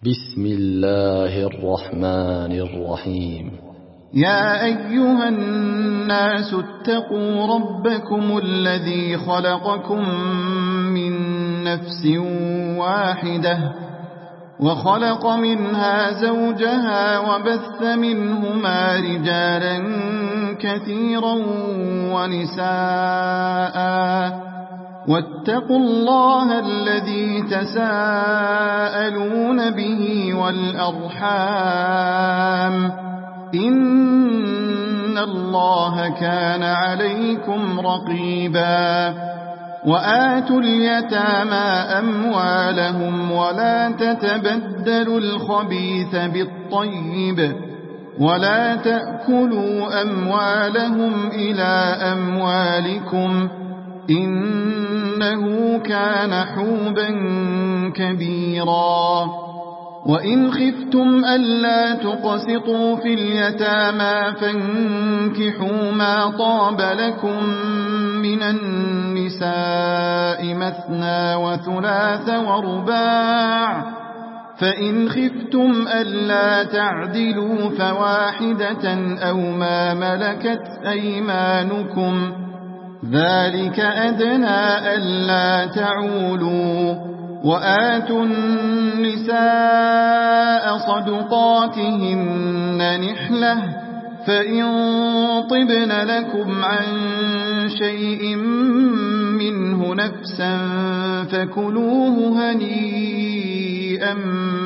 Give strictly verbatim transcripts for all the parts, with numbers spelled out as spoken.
بسم الله الرحمن الرحيم. يا أيها الناس اتقوا ربكم الذي خلقكم من نفس واحدة وخلق منها زوجها وبث منهما رجالا كثيرا ونساء واتقوا الله الذي تساءلون به والأرحام إن الله كان عليكم رقيبا. وآتوا اليتامى أموالهم ولا تتبدلوا الخبيث بالطيب ولا تأكلوا أموالهم إلى أموالكم إنه كان حوبا كبيرا. وإن خفتم ألا تقسطوا في اليتامى فانكحوا ما طاب لكم من النساء مثنى وثلاث ورباع فإن خفتم ألا تعدلوا فواحدة أو ما ملكت أيمانكم ذلك أدنى ألا تعولوا. وآتوا النساء صدقاتهن نحلة فإن طبن لكم عن شيء منه نفسا فكلوه هنيئا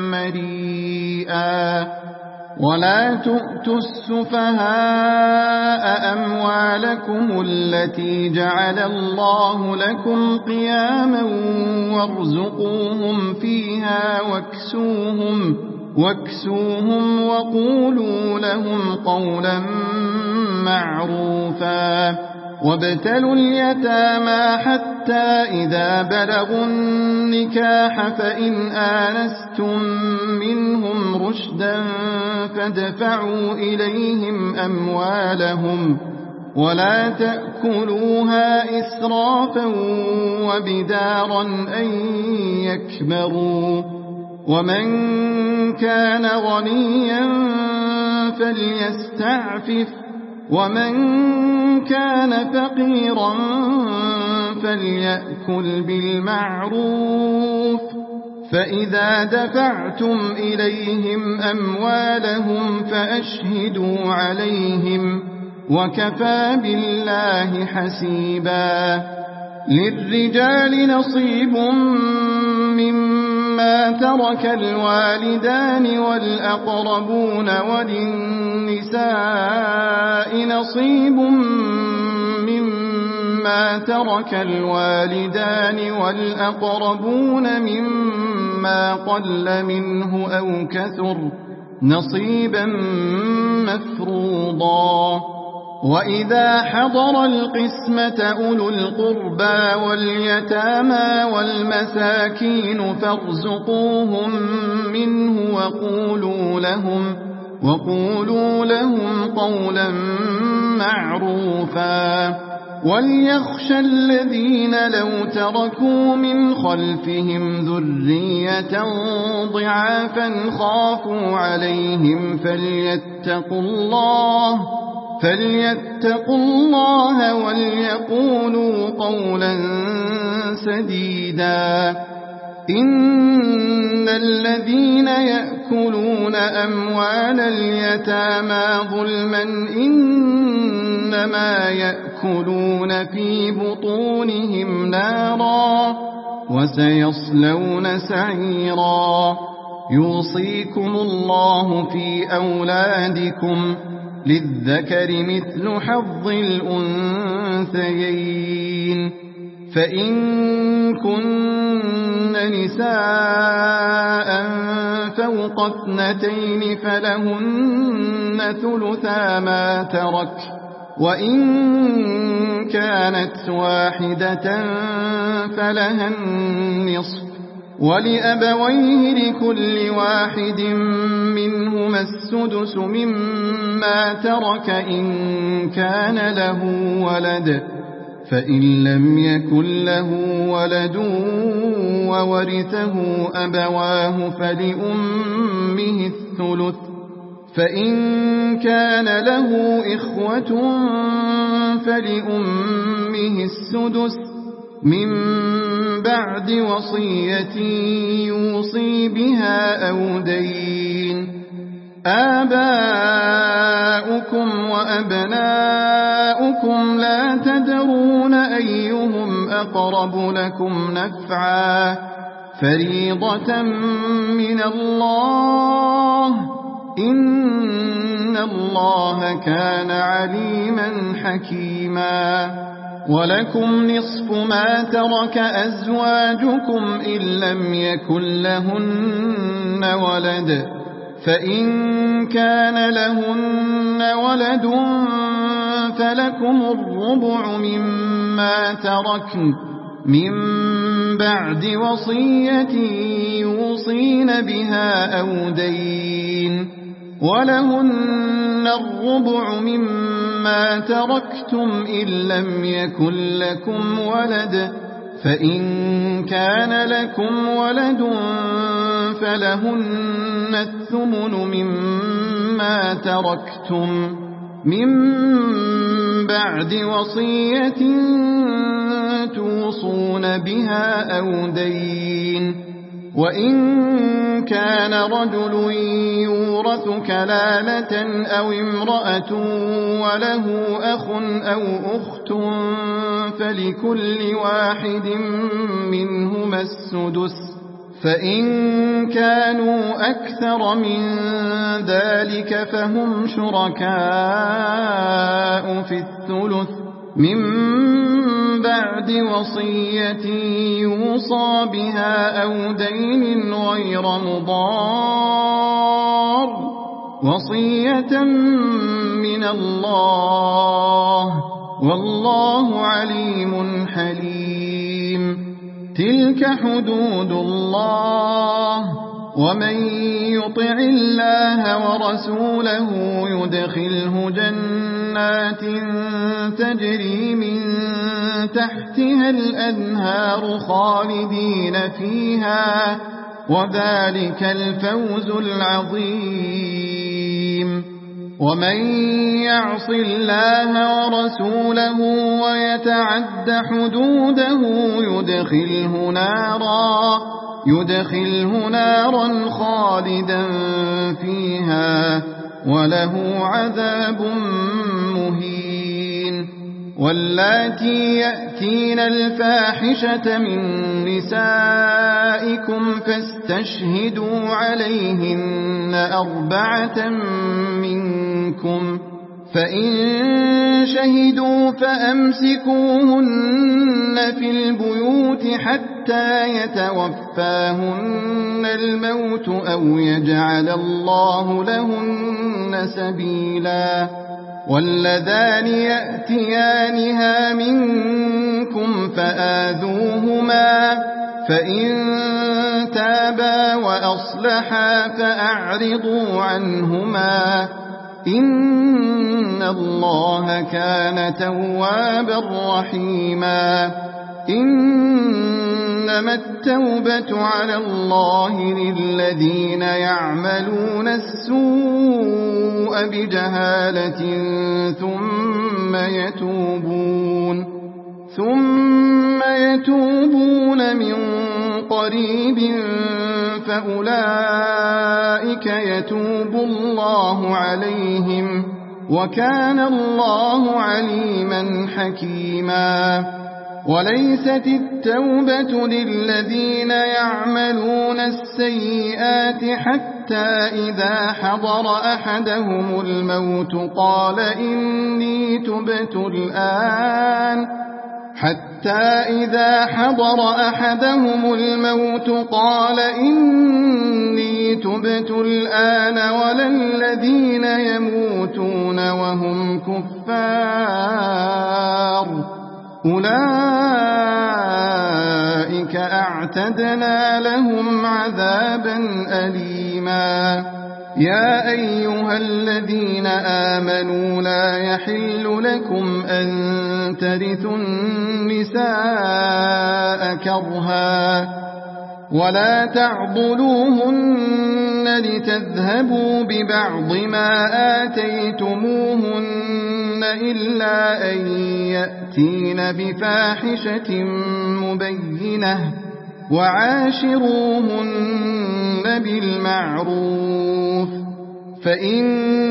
مريئا. ولا تؤتوا السفهاء أموالكم التي جعل الله لكم قياما وارزقوهم فيها واكسوهم, واكسوهم وقولوا لهم قولا معروفا. وابتلوا اليتامى حتى إذا بلغوا النكاح فإن آنستم منهم رشدا فادفعوا إليهم أموالهم ولا تأكلوها إسرافا وبدارا أن يكبروا. ومن كان غنيا فليستعفف ومن كان فقيرا فليأكل بالمعروف. فإذا دفعتم إليهم أموالهم فأشهدوا عليهم وكفى بالله حسيبا. للرجال نصيب مما ترك الوالدان والأقربون وللنساء نصيب مما ترك الوالدان والأقربون مما قل منه أو كثر نصيبا مفروضا. وإذا حضر القسمة أولو القربى واليتامى والمساكين فارزقوهم منه وقولوا لهم, وقولوا لهم قولا معروفا. وليخشى الذين لو تركوا من خلفهم ذرية ضعافا خافوا عليهم فليتقوا الله فليتقوا الله وليقولوا قولا سديدا. إن الذين يأكلون أموال اليتامى ظلما إنما يأكلون في بطونهم نارا وسيصلون سعيرا. يوصيكم الله في أولادكم للذكر مثل حظ الأنثيين. فإن كن نساء فوق اثنتين فلهن ثلثا ما ترك وإن كانت واحدة فلها النصف ولأبويه لكل واحد منهما السدس مما ترك إن كان له ولد فإن لم يكن له ولد وورثه أبواه فلأمه الثلث، فإن كان له إخوة فلأمه السدس من بعد وصية يوصي بها أو دين. آباؤكم وأبناؤكم لا تدرون أيهم أقرب لكم نفعا فريضة من الله، إن الله كان عليما حكيما. ولكم نصف ما ترك أزواجكم إن لم يكن لهن ولد، فإن كان لهن ولد فلكم الربع مما تركن من بعد وصية يوصين بها أو دين، ولهن الربع مما تركتم إن لم يكن لكم ولد، فإن كان لكم ولد فلهن الثمن مما تركتم من بعد وصية توصون بها أو دين. وإن كان رجل يورث كلالة أو امرأة وله أخ أو أخت فلكل واحد منهما السدس، فإن كانوا أكثر من ذلك فهم شركاء في الثلث من بعد وصية يوصى بها أو دين غير مضار، وصية من الله، والله عليم حليم. تلك حدود الله، ومن يطع الله ورسوله يدخله جنات تجري من تحتها الأنهار خالدين فيها، وذلك الفوز العظيم. ومن يعص الله ورسوله ويتعد حدوده يدخله نارا يدخله نارا خالدا فيها وله عذاب مهين. واللاتي يأتين الفاحشة من نسائكم فاستشهدوا عليهن أربعة منكم، فإن شهدوا فأمسكوهن في البيوت حتى يتوفاهن الموت أو يجعل الله لهن سبيلا. واللذان يأتيانها منكم فآذوهما، فإن تابا وأصلحا فأعرضوا عنهما، إن الله كان توابا رحيما. إنما التوبة على الله للذين يعملون السوء بجهالة ثم يتوبون ثم يتوبون من قريب فأولئك يتوب الله عليهم، وكان الله عليما حكيما. وليست التوبة للذين يعملون السيئات حتى إذا حضر أحدهم الموت قال إني تبت الآن حتى إذا حضر أحدهم الموت قال إني تبت الآن ولا الذين يموتون وهم كفار أولئك أعتدنا لهم عذابا أليما. يا أيها الذين آمنوا لا يحل لكم أن ترثوا النساء كرها ولا تعضلوهن لتذهبوا ببعض ما آتيتموهن إلا أن يأتين بفاحشة مبينة وعاشروهن بالمعروف فإن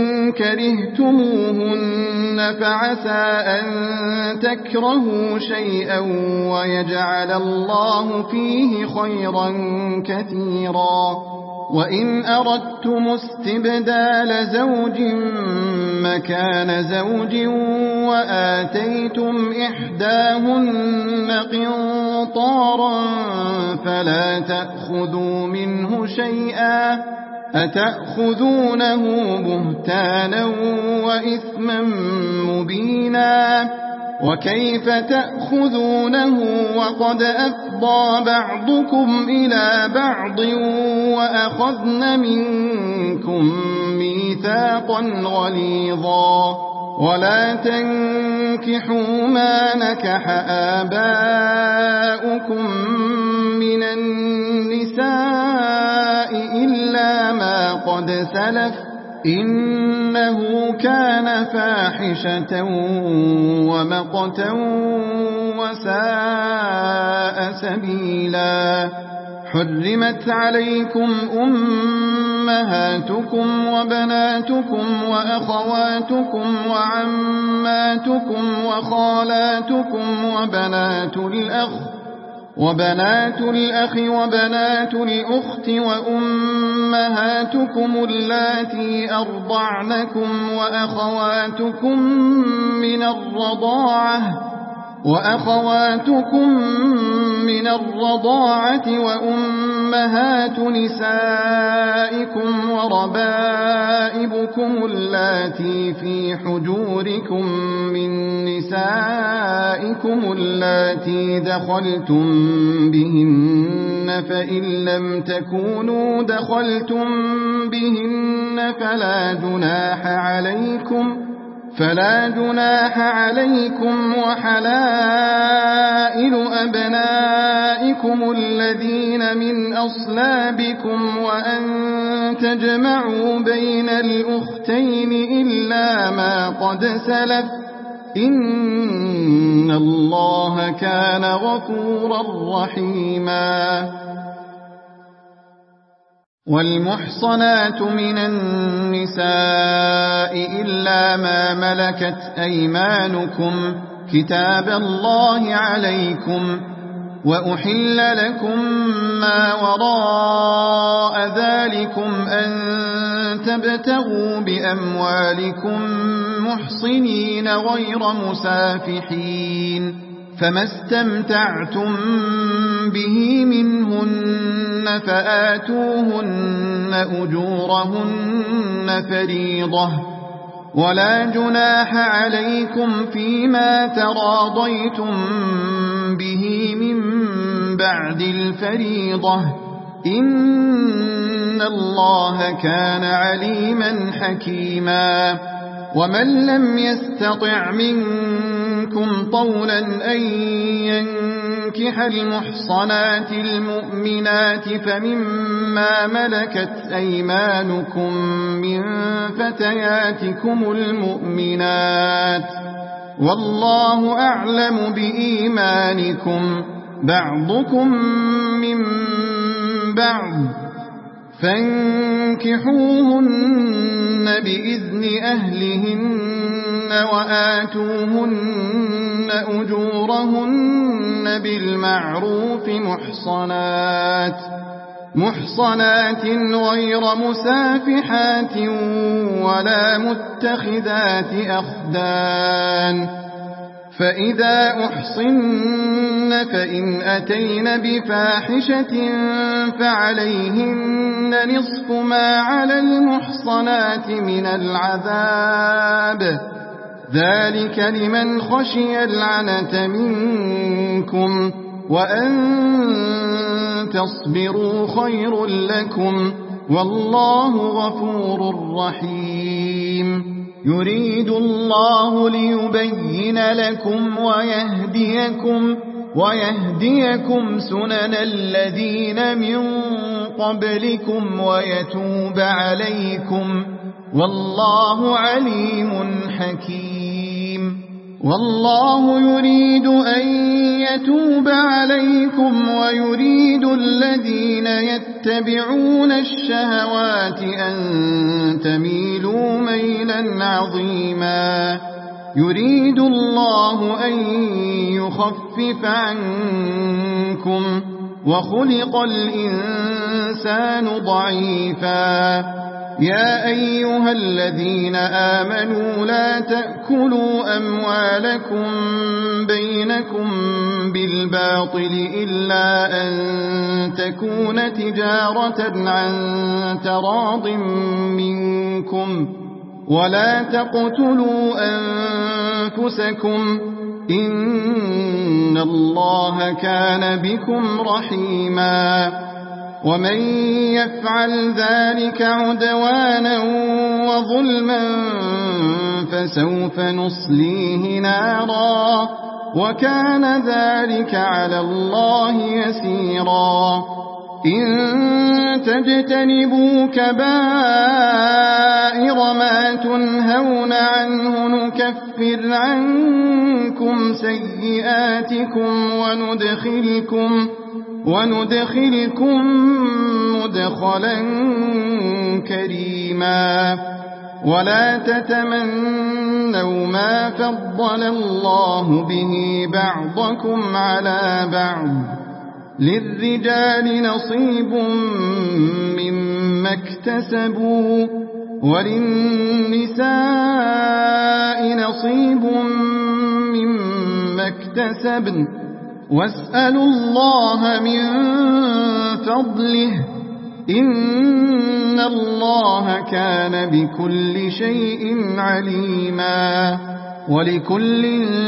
كرهتموهن فعسى أن تكرهوا شيئا ويجعل الله فيه خيرا كثيرا وإن أردتم استبدال زوج مكان زوج وآتيتم إحداهن قنطارا فلا تأخذوا منه شيئا أتأخذونه بهتانا وإثما مبينا وكيف تأخذونه وقد أفضى بعضكم إلى بعض وأخذن منكم ميثاقا غليظا ولا تنكحوا ما نكح آباؤكم من النساء إلا ما قد سلف إنه كان فاحشة ومقتا وساء سبيلا حرمت عليكم أمهاتكم وبناتكم وأخواتكم وعماتكم وخالاتكم وبنات الأخ وبنات الأخ وبنات الأخت وأمهاتكم اللاتي أرضعنكم وأخواتكم من الرضاعة وأخواتكم من الرضاعة وأمهات نسائكم وربائبكم اللاتي في حجوركم من نسائكم اللاتي دخلتم بهن فإن لم تكونوا دخلتم بهن فلا جناح عليكم فلا جناح عليكم وحلائل أبنائكم الذين من أصلابكم وأن تجمعوا بين الأختين إلا ما قد سلف إن الله كان غفورا رحيما والمحصنات من النساء إلا ما ملكت أيمانكم كتاب الله عليكم وأحل لكم ما وراء ذلكم أن تبتغوا بأموالكم محصنين غير مسافحين فما استمتعتم به منهن فآتوهن أجورهن فريضة ولا جناح عليكم فيما تراضيتم به من بعد الفريضة إن الله كان عليما حكيما ومن لم يستطع منكم طولا أن ينكح المحصنات المؤمنات فمما ملكت أيمانكم من فتياتكم المؤمنات والله أعلم بإيمانكم بعضكم من بعض فانكحوهن بإذن أهلهن وآتوهن أجورهن بالمعروف محصنات محصنات غير مسافحات ولا متخذات أخدان فإذا أحصن فإن أتين بفاحشة فعليهن نصف ما على المحصنات من العذاب ذلك لمن خشي العنة منكم وأن تصبروا خير لكم والله غفور رحيم. يريد الله ليبين لكم ويهديكم ويهديكم سنن الذين من قبلكم ويتوب عليكم، والله عليم حكيم. والله يريد أن يتوب عليكم ويريد الذين يتبعون الشهوات أن تميلوا ميلا عظيما. يريد الله أن يخفف عنكم وخلق الإنسان ضعيفا. يا أيها الذين آمنوا لا تأكلوا أموالكم بينكم بالباطل إلا أن تكون تجارة عن تراض منكم، ولا تقتلوا أنفسكم إن الله كان بكم رحيما. ومن يفعل ذلك عدوانا وظلما فسوف نصليه نارا وكان ذلك على الله يسيرا. إن تجتنبوا كبائر ما تنهون عنه نكفر عنكم سيئاتكم وندخلكم وندخلكم مدخلا كريما. ولا تتمنوا ما فضل الله به بعضكم على بعض، للرجال نصيب مما اكتسبوا وللنساء نصيب مما اكتسبن، واسألوا الله من فضله إن الله كان بكل شيء عليما. ولكل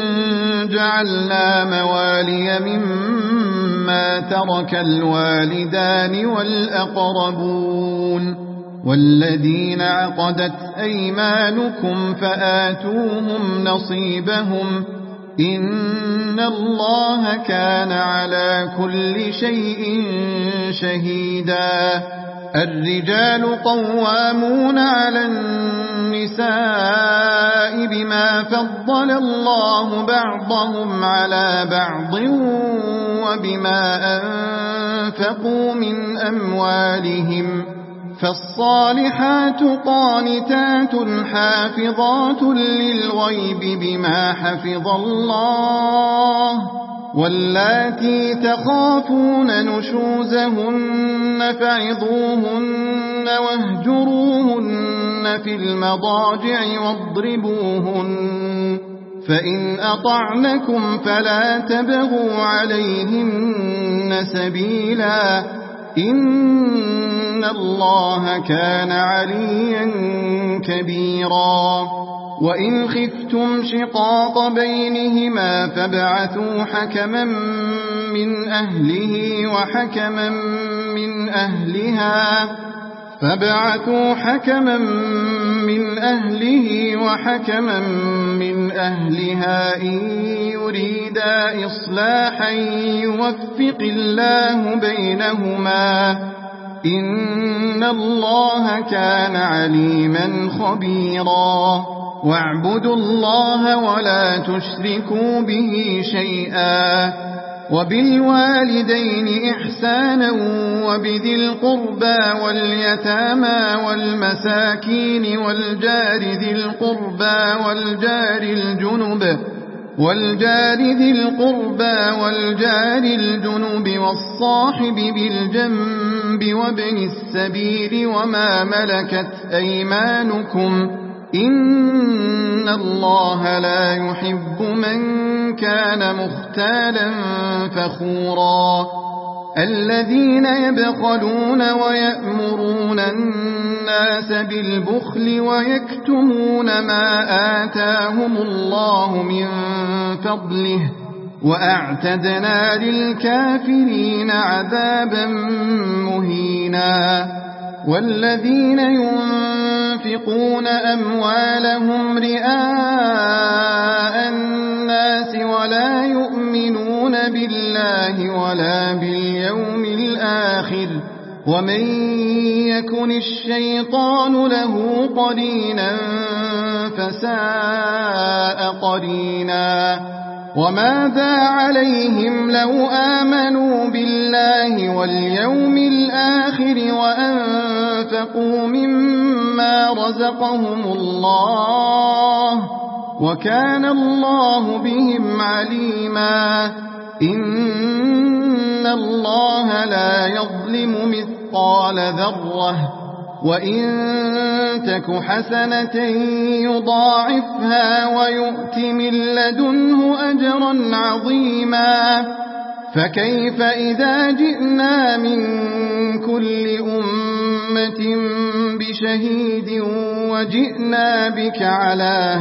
جعلنا موالي مما ترك الوالدان والأقربون والذين عقدت أيمانكم فآتوهم نصيبهم إن الله كان على كل شيء شهيدا. الرجال قوامون على النساء بما فضل الله بعضهم على بعض وبما أنفقوا من أموالهم، فالصالحات قانتات حافظات للغيب بما حفظ الله، واللاتي تخافون نشوزهن فعظوهن واهجروهن في المضاجع واضربوهن، فإن أطعنكم فلا تبغوا عليهن سبيلا إن الله كان عليا كبيرا. وإن خفتم شقاق بينهما فابعثوا حكما من أهله وحكما من أهلها فابعثوا حكما من أهله وحكما من أهلها إن يريدا إصلاحا يوفق الله بينهما إن الله كان عليما خبيرا. واعبدوا الله ولا تشركوا به شيئا وبالوالدين إحسانا وبذي القربى واليتامى والمساكين والجار ذي القربى والجار الجنب والجار ذي القربى والجار الجنب والصاحب بالجنب وابن السبيل وما ملكت أيمانكم إن الله لا يحب من كان مختالا فخورا. الذين يبخلون ويأمرون الناس بالبخل ويكتمون ما آتاهم الله من فضله وأعتدنا للكافرين عذابا مهينا. والذين ينفقون أموالهم رئاء الناس ولا يؤمنون بالله ولا باليوم الآخر ومن يكن الشيطان له قرينا فساء قرينا وماذا عليهم لو آمنوا بالله واليوم الآخر وأنفقوا مما رزقهم الله وكان الله بهم عليما إن الله لا يظلم مثقال ذرة وإن تك حسنة يضاعفها ويؤت من لدنه أجرا عظيما فكيف إذا جئنا من كل أمة بشهيد وجئنا بك على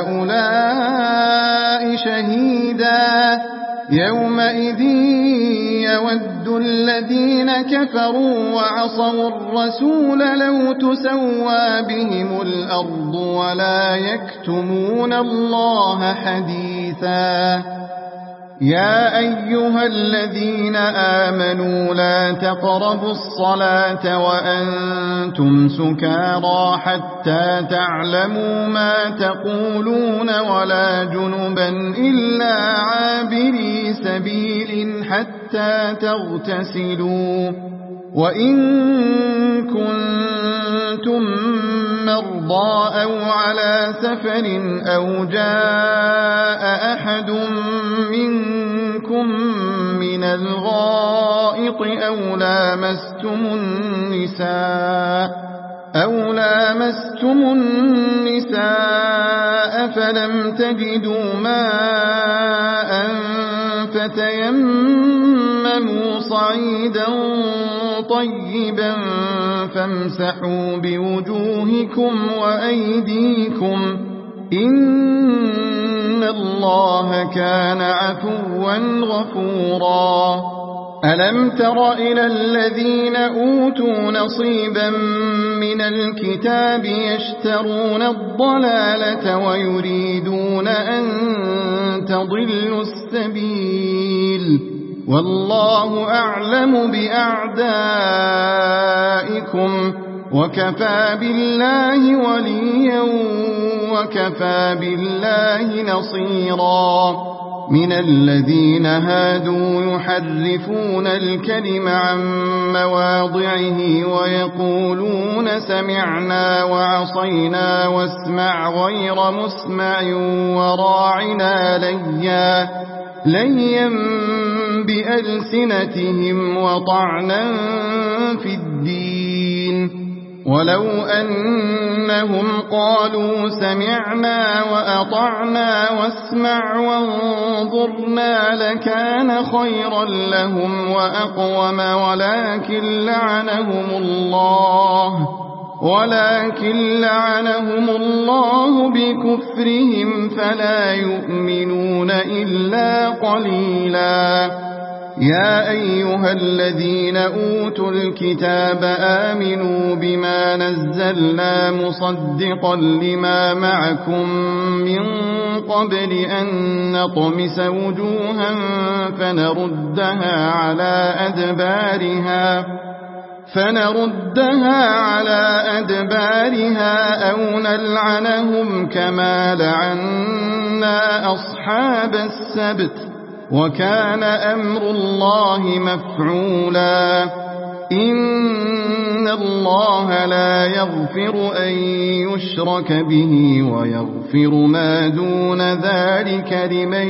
هؤلاء شهيدا يومئذ يود الذين كفروا وعصوا الرسول لو تسوى بهم الأرض ولا يكتمون الله حديثا يا أيها الذين آمنوا لا تقربوا الصلاة وأنتم سكارى حتى تعلموا ما تقولون ولا جنبا إلا عابري سبيل حتى تغتسلوا وإن كنتم مرضى أو على سفر أو جاء أحد منكم من الغائط أو لامستم النساء أو لامستم النساء فلم تجدوا ماء فتيمموا صعيدا طيبا فامسحوا بوجوهكم وأيديكم إن الله كان عفوا غفورا ألم تر إلى الذين أوتوا نصيبا من الكتاب يشترون الضلالة ويريدون أن تضلوا السبيل والله أعلم بأعدائكم وكفى بالله وليا وكفى بالله نصيرا من الذين هادوا يحرفون الكلم عن مواضعه ويقولون سمعنا وعصينا واسمع غير مسمع وراعنا ليا ليا بألسنتهم وطعنا في الدين ولو أنهم قالوا سمعنا وأطعنا واسمع وانظرنا لكان خيرا لهم وأقوم ولكن لعنهم الله ولكن لعنهم الله بكفرهم فلا يؤمنون إلا قليلا يا أيها الذين أوتوا الكتاب آمنوا بما نزلنا مصدقا لما معكم من قبل أن نطمس وجوها فنردها على أدبارها فنردها على أدبارها أو نلعنهم كما لعنا أصحاب السبت وكان أمر الله مفعولا إن الله لا يغفر أن يشرك به ويغفر ما دون ذلك لمن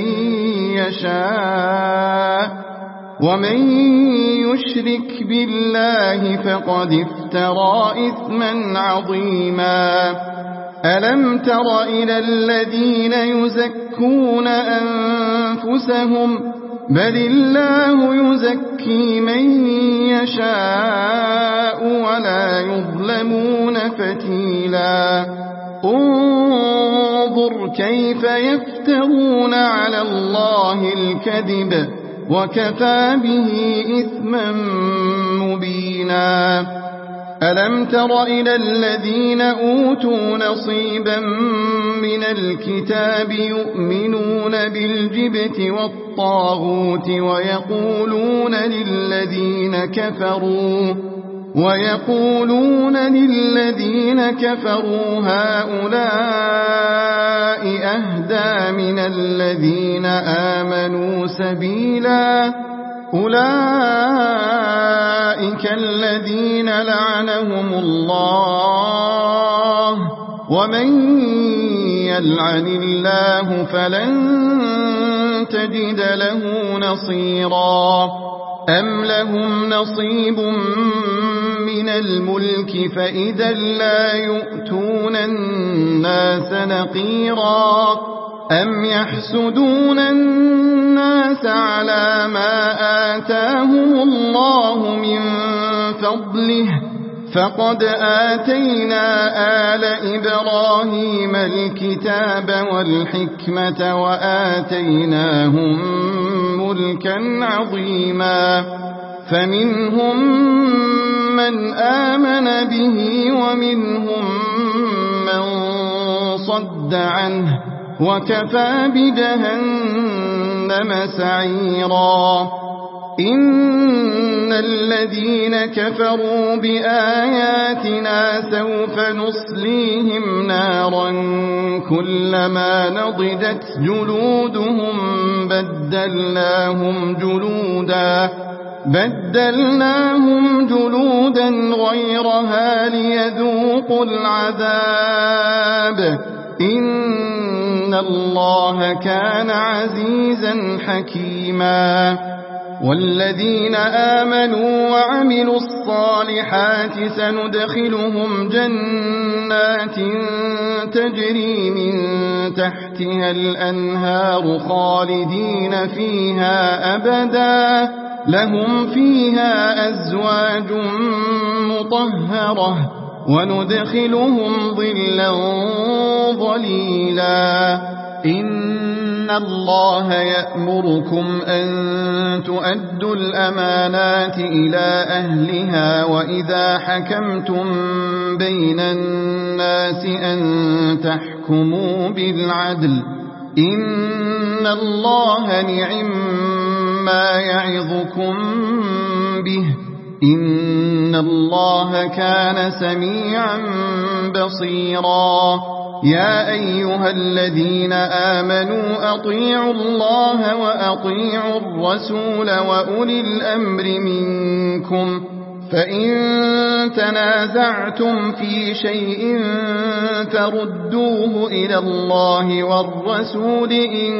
يشاء ومن يشرك بالله فقد افترى إثما عظيما ألم تر إلى الذين يزكون أنفسهم بل الله يزكي من يشاء ولا يظلمون فتيلا انظر كيف يفترون على الله الكذب وكفى به إثما مبينا ألم تر إلى الذين أوتوا نصيبا من الكتاب يؤمنون بالجبت والطاغوت ويقولون للذين كفروا ويقولون للذين كفروا هؤلاء أهدى من الذين آمنوا سبيلا أولئك الذين لعنهم الله ومن يلعن الله فلن تجد له نصيرا أم لهم نصيب من الملك فإذا لا يؤتون الناس نقيرا أم يحسدون الناس على ما آتاهم الله من فضله فقد آتينا آل إبراهيم الكتاب والحكمة وآتيناهم ملكا عظيما فمنهم من آمن به ومنهم من صد عنه وكفى بجهنم سعيرا إن الذين كفروا بآياتنا سوف نصليهم نارا كلما نضجت جلودهم بدلناهم جلودا بدلناهم جلودا غيرها ليذوقوا العذاب إن الله كان عزيزا حكيما والذين آمنوا وعملوا الصالحات سندخلهم جنات تجري من تحتها الأنهار خالدين فيها أبدا لهم فيها أزواج مطهرة وندخلهم ظلا ظليلا إن الله يأمركم أن تؤدوا الأمانات إلى أهلها وإذا حكمتم بين الناس أن تحكموا بالعدل إن الله نعم ما يعظكم به إن الله كان سميعا بصيرا يا أيها الذين آمنوا أطيعوا الله وأطيعوا الرسول وأولي الأمر منكم فإن تنازعتم في شيء فردوه إلى الله والرسول إن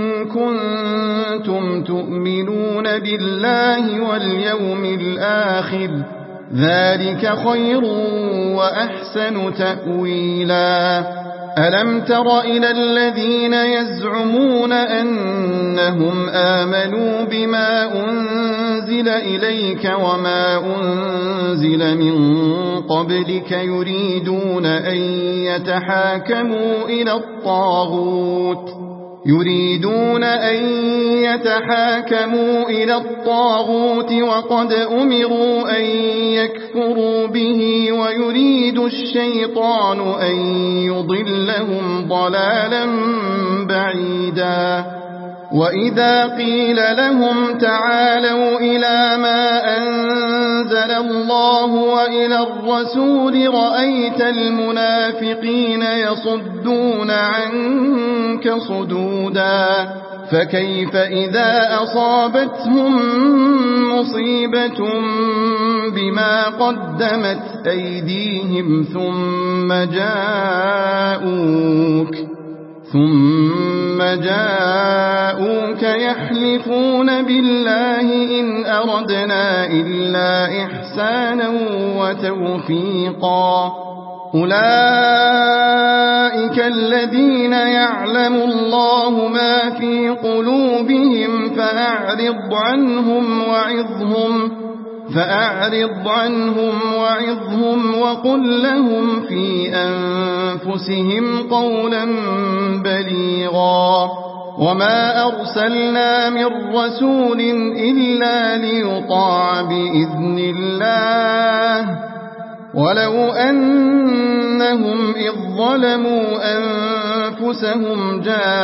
كنتم تؤمنون بالله واليوم الآخر ذلك خير وأحسن تأويلا ألم تر إلى الذين يزعمون أنهم آمنوا بما أنزل إليك وما أنزل من قبلك يريدون أن يتحاكموا إلى الطاغوت يريدون أن يتحاكموا إلى الطاغوت وقد أمروا أن يكفروا به ويريد الشيطان أن يضلهم ضلالا بعيدا وإذا قيل لهم تعالوا إلى ما أنزل الله وإلى الرسول رأيت المنافقين يصدون عنك صدودا فكيف إذا أصابتهم مصيبة بما قدمت أيديهم ثم جاءوك ثم جاءوك يحلفون بالله إن أردنا إلا إحسانا وتوفيقا أولئك الذين يعلم الله ما في قلوبهم فأعرض عنهم وعظهم فأعرض عنهم وعظهم وقل لهم في أنفسهم قولا بليغا وما أرسلنا من رسول إلا ليطاع بإذن الله ولو أنهم إذ ظلموا أنفسهم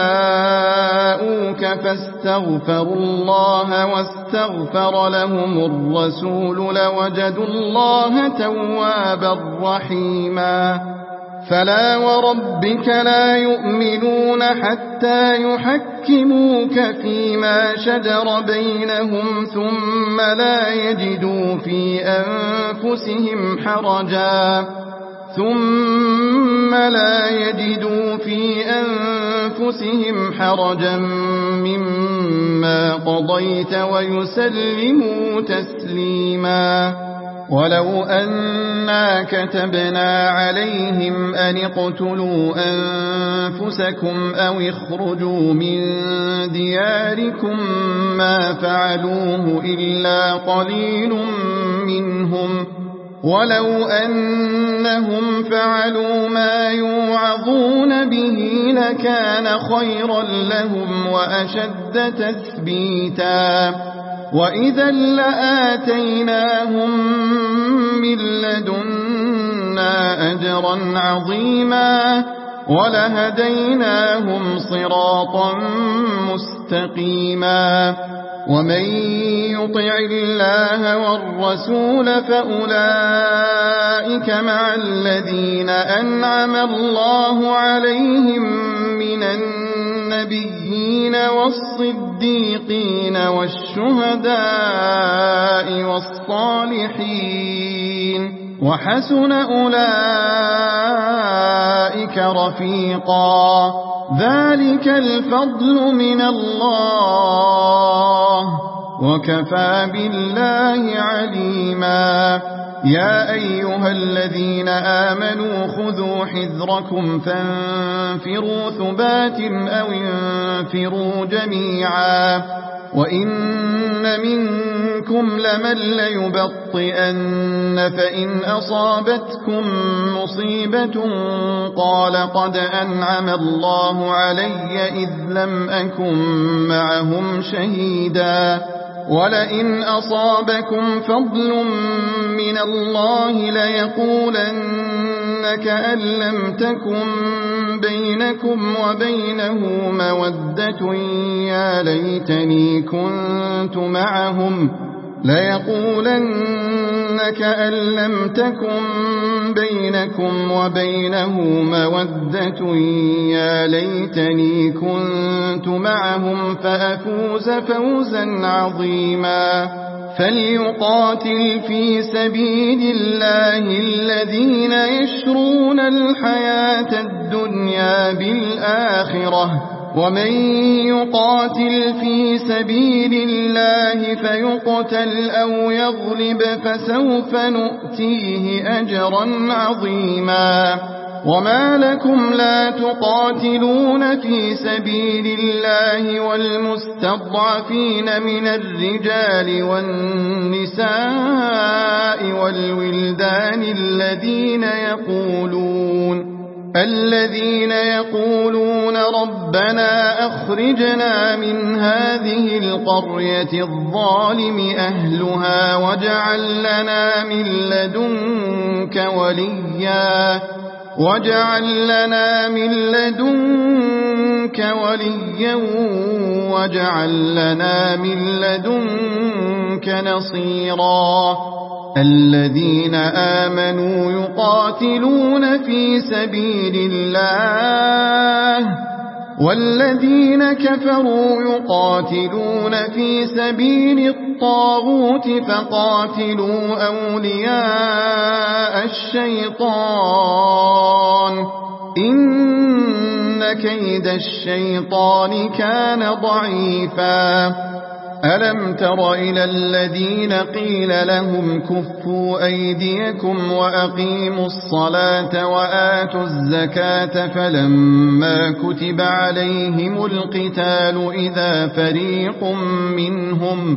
جاءوك فاستغفروا الله واستغفر لهم الرسول لوجدوا الله توابا رحيما فلا وربك لا يؤمنون حتى يحكموك فيما شجر بينهم ثم لا يجدوا في أنفسهم حرجا ثم لا يجدوا في أنفسهم حرجا مما قضيت ويسلموا تسليما ولو أنا كتبنا عليهم أن اقتلوا أنفسكم أو اخرجوا من دياركم ما فعلوه إلا قليل منهم ولو أنهم فعلوا ما يوعظون به لكان خيرا لهم وأشد تثبيتا وإذا لآتيناهم من لدنا أجرا عظيما ولهديناهم صراطا مستقيما ومن يطع الله والرسول فأولئك مع الذين أنعم الله عليهم من النبيين والصديقين والشهداء والصالحين وحسن أولئك رفيقا ذلك الفضل من الله وكفى بالله عليما يا أيها الذين آمنوا خذوا حذركم فانفروا ثبات أو انفروا جميعا وإن منكم لمن ليبطئن فإن أصابتكم مصيبة قال قد أنعم الله علي إذ لم أكن معهم شهيدا ولئن أصابكم فضل من الله ليقولن كأن لم تكن بينكم وبينه مودة يا ليتني كنت معهم ليقولن كأن لم تكن بينكم وبينه مودة يا ليتني كنت معهم فأفوز فوزا عظيما فليقاتل في سبيل الله الذين يشرون الحياة الدنيا بالآخرة ومن يقاتل في سبيل الله فيقتل أو يغلب فسوف نؤتيه أجرا عظيما وما لكم لا تقاتلون في سبيل الله والمستضعفين من الرجال والنساء والولدان الذين يقولون الذين يقولون ربنا أخرجنا من هذه القرية الظالم أهلها واجعل لنا من لدنك وليا واجعل لنا من لدنك وليا واجعل لنا من لدنك نصيرا الذين آمنوا يقاتلون في سبيل الله والذين كفروا يقاتلون في سبيل الطاغوت فقاتلوا أولياء الشيطان إن كيد الشيطان كان ضعيفا ألم تر إلى الذين قيل لهم كفوا أيديكم وأقيموا الصلاة وآتوا الزكاة فلما كتب عليهم القتال إذا فريق منهم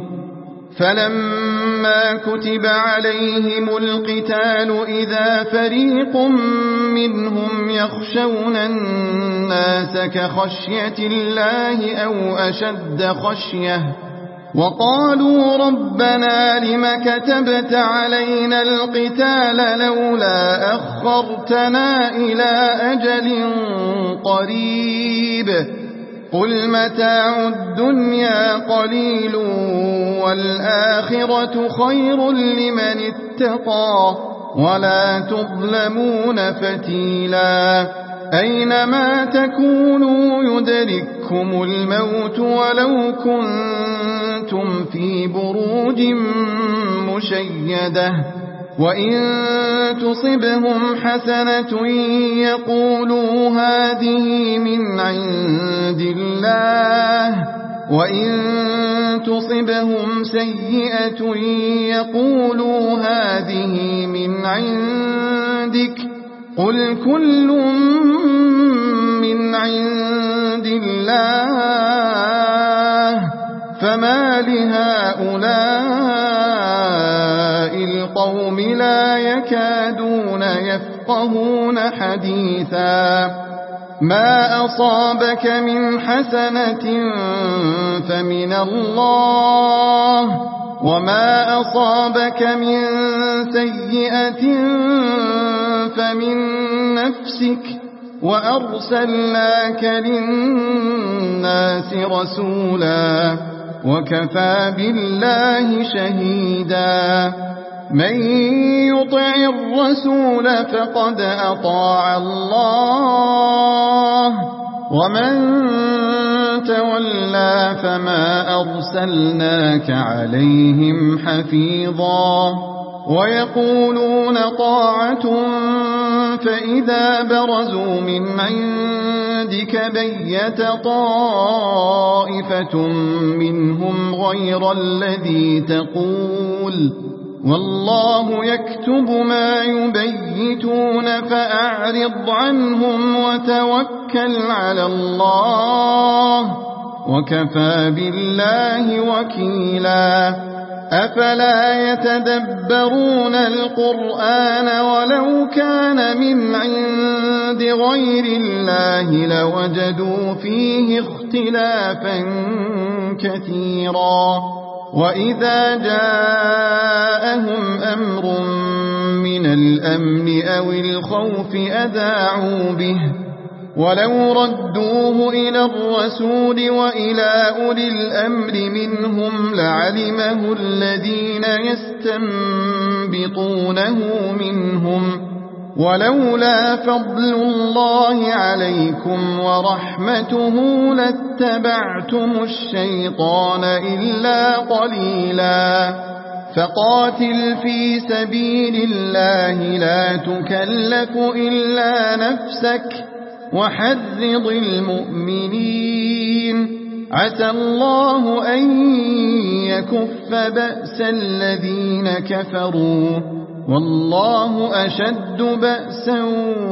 فلما كتب عليهم القتال إذا فريق منهم يخشون الناس كخشية الله أو أشد خشية وقالوا ربنا لم كتبت علينا القتال لولا أخرتنا إلى أجل قريب قل متاع الدنيا قليل والآخرة خير لمن اتقى ولا تظلمون فتيلا أينما تكونوا يدرككم الموت ولو كنتم في بروج مشيدة وإن تصبهم حسنة يقولوا هذه من عند الله وإن تصبهم سيئة يقولوا هذه من عندك قل كل من عند الله فما لهؤلاء القوم لا يكادون يفقهون حديثا ما أصابك من حسنة فمن الله وما أصابك من سيئة فمن نفسك وأرسلناك للناس رسولا وكفى بالله شهيدا من يطع الرسول فقد أطاع الله ومن تولى فما أرسلناك عليهم حفيظا ويقولون طاعة فإذا برزوا من عندك بيت طائفة منهم غير الذي تقول والله يكتب ما يبيتون فأعرض عنهم وتوكل على الله وكفى بالله وكيلا أفلا يتدبرون القرآن ولو كان من عند غير الله لوجدوا فيه اختلافا كثيرا وإذا جاءهم أمر من الأمن أو الخوف أذاعوا به ولو ردوه إلى الرسول وإلى أولي الأمر منهم لعلمه الذين يستنبطونه منهم ولولا فضل الله عليكم ورحمته لاتبعتم الشيطان إلا قليلا فقاتل في سبيل الله لا تكلف إلا نفسك وحرض المؤمنين عسى الله أن يكف بأس الذين كفروا والله أشد بأسا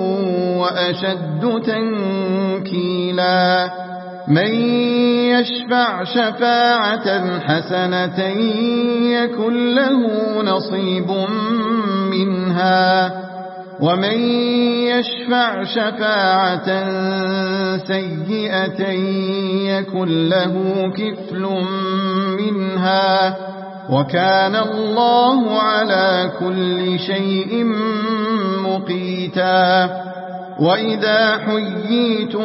وأشد تنكيلا من يشفع شفاعة حسنة يكن له نصيب منها ومن يشفع شفاعة سيئة يكن له كفل منها وكان الله على كل شيء مقيتا وإذا حييتم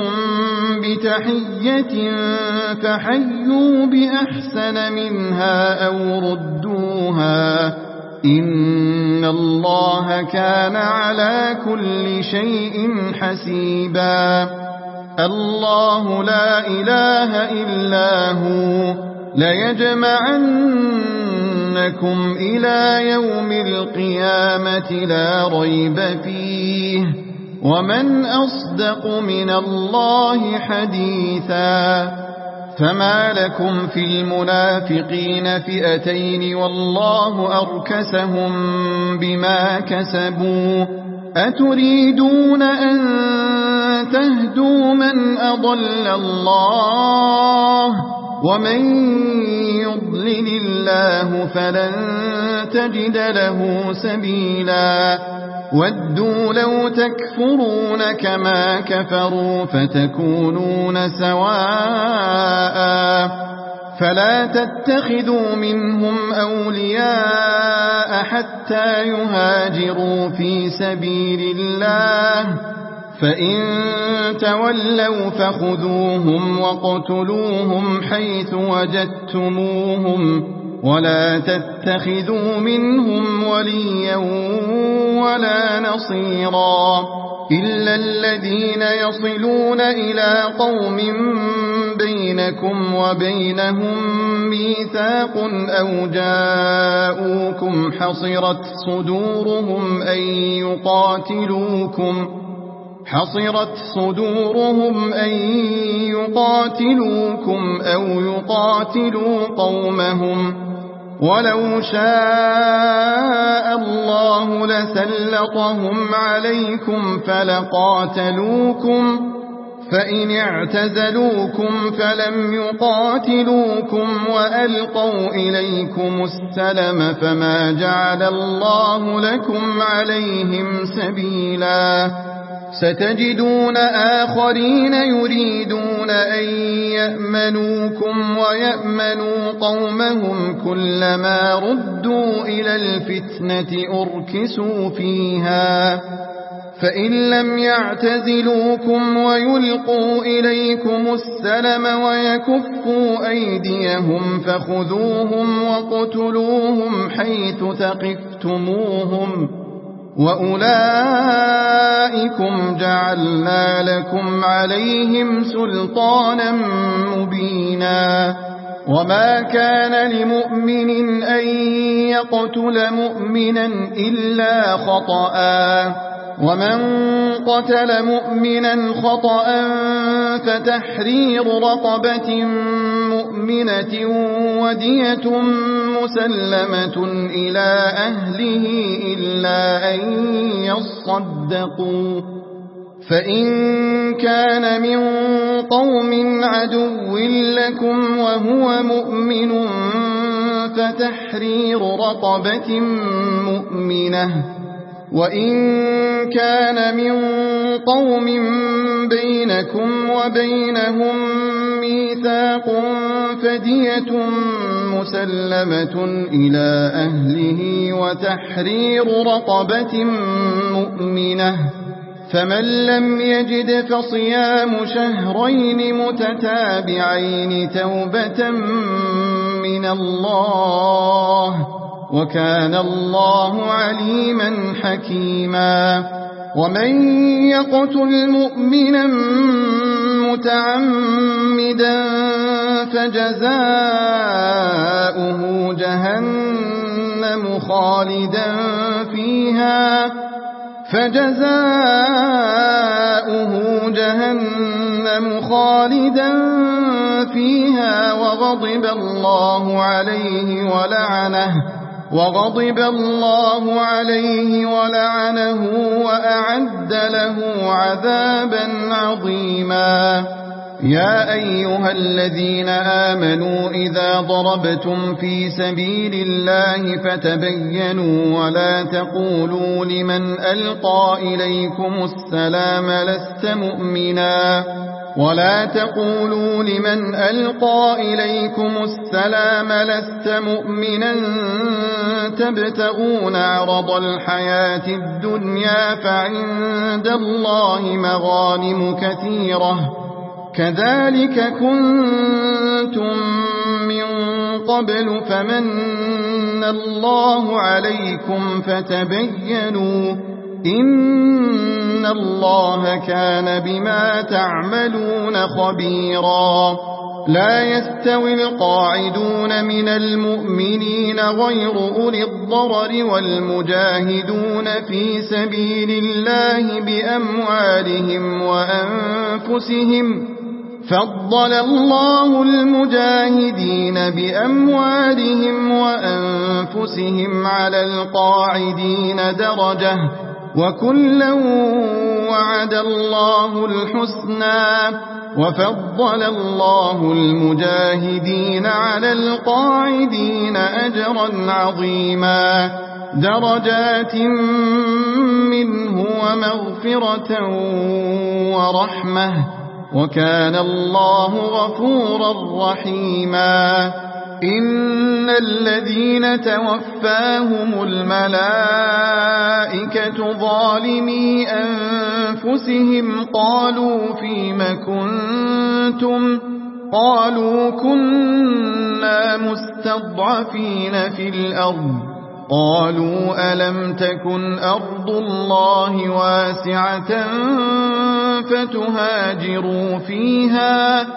بتحية فحيوا بأحسن منها أو ردوها إن الله كان على كل شيء حسيبا الله لا إله إلا هو ليجمعنكم إلى يوم القيامة لا ريب فيه ومن أصدق من الله حديثا فما لكم في المنافقين فئتين والله أركسهم بما كسبوا أتريدون أن تهدوا من أضل الله ومن يضلل الله فلن تجد له سبيلا ودوا لو تكفرون كما كفروا فتكونون سواء فلا تتخذوا منهم أولياء حتى يهاجروا في سبيل الله، فإن تولوا فخذوهم واقتلوهم حيث وجدتموهم، ولا تتخذوا منهم وليا ولا نصيرا إلا الذين يصلون إلى قوم بينكم وبينهم ميثاق أو جاءوكم حصرت صدورهم أن يقاتلوكم حصرت صدورهم أن يقاتلوكم أو يقاتلوا قومهم، ولو شاء الله لسلطهم عليكم فلقاتلوكم، فإن اعتزلوكم فلم يقاتلوكم وألقوا إليكم السلم فما جعل الله لكم عليهم سبيلا. ستجدون آخرين يريدون أن يأمنوكم ويأمنوا قومهم، كلما ردوا إلى الفتنة أركسوا فيها، فإن لم يعتزلوكم ويلقوا إليكم السلم ويكفوا أيديهم فخذوهم واقتلوهم حيث ثقفتموهم، وأولئكم جعلنا لكم عليهم سلطانا مبينا. وما كان لمؤمن أن يقتل مؤمنا إلا خطأ، ومن قتل مؤمنا خطأ فتحرير رقبة مؤمنة ودية مسلمة إلى أهله إلا أن يصدقوا، فإن كان من قوم عدو لكم وهو مؤمن فتحرير رقبة مؤمنة، وإن كان من قوم بينكم وبينهم ميثاق فدية مسلمة إلى أهله وتحرير رقبة مؤمنة، فمن لم يجد فصيام شهرين متتابعين توبة من الله، وكان الله عليما حكيما. ومن يقتل مؤمنا متعمدا فجزاؤه جهنم خالدا فيها فجزاؤه جهنم خالدا فيها وغضب الله عليه ولعنه وغضب الله عليه ولعنه وأعد له عذابا عظيما. يا أيها الذين آمنوا إذا ضربتم في سبيل الله فتبينوا ولا تقولوا لمن ألقى إليكم السلام لست مؤمنا ولا تقولوا لمن ألقى إليكم السلام لست مؤمنا تبتغون عرض الحياة الدنيا فعند الله مغانم كثيرة كذلك كنتم من قبل فمن الله عليكم فتبينوا إن الله كان بما تعملون خبيرا. لا يستوي القاعدون من المؤمنين غير أولي الضرر والمجاهدون في سبيل الله بأموالهم وأنفسهم فضل الله المجاهدين بأموالهم وأنفسهم على القاعدين درجة وكلا وعد الله الحسنى وفضل الله المجاهدين على القاعدين أجرا عظيما درجات منه ومغفرة ورحمة وكان الله غفورا رحيما. إن الذين توفاهم الملائكة ظالمي أنفسهم قالوا فيم كنتم قالوا كنا مستضعفين في الأرض قالوا ألم تكن أرض الله واسعة فتهاجروا فيها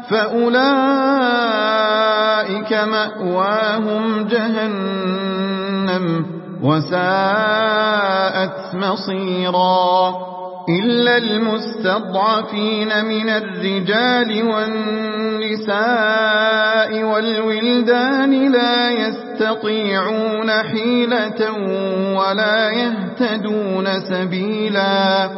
فأولئك مأواهم جهنم وساءت مصيرا. إلا المستضعفين من الرجال والنساء والولدان لا يستطيعون حيلة ولا يهتدون سبيلا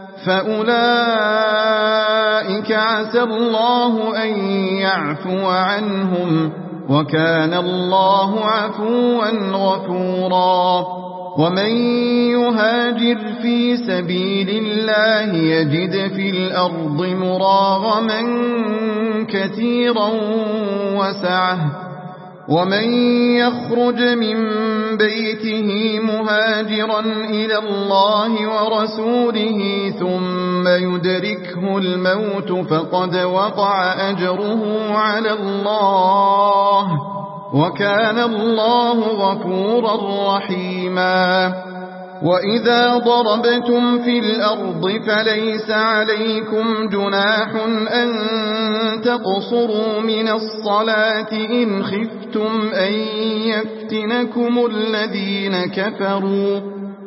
فأولئك عسى الله أن يعفو عنهم وكان الله عفوا غفورا. ومن يهاجر في سبيل الله يجد في الأرض مراغما كثيرا وسعة ومن يخرج من بيته مهاجرا إلى الله ورسوله ثم يدركه الموت فقد وقع أجره على الله وكان الله غفورا رحيما. وإذا ضربتم في الأرض فليس عليكم جناح أن تقصروا من الصلاة إن خفتم أن يفتنكم الذين كفروا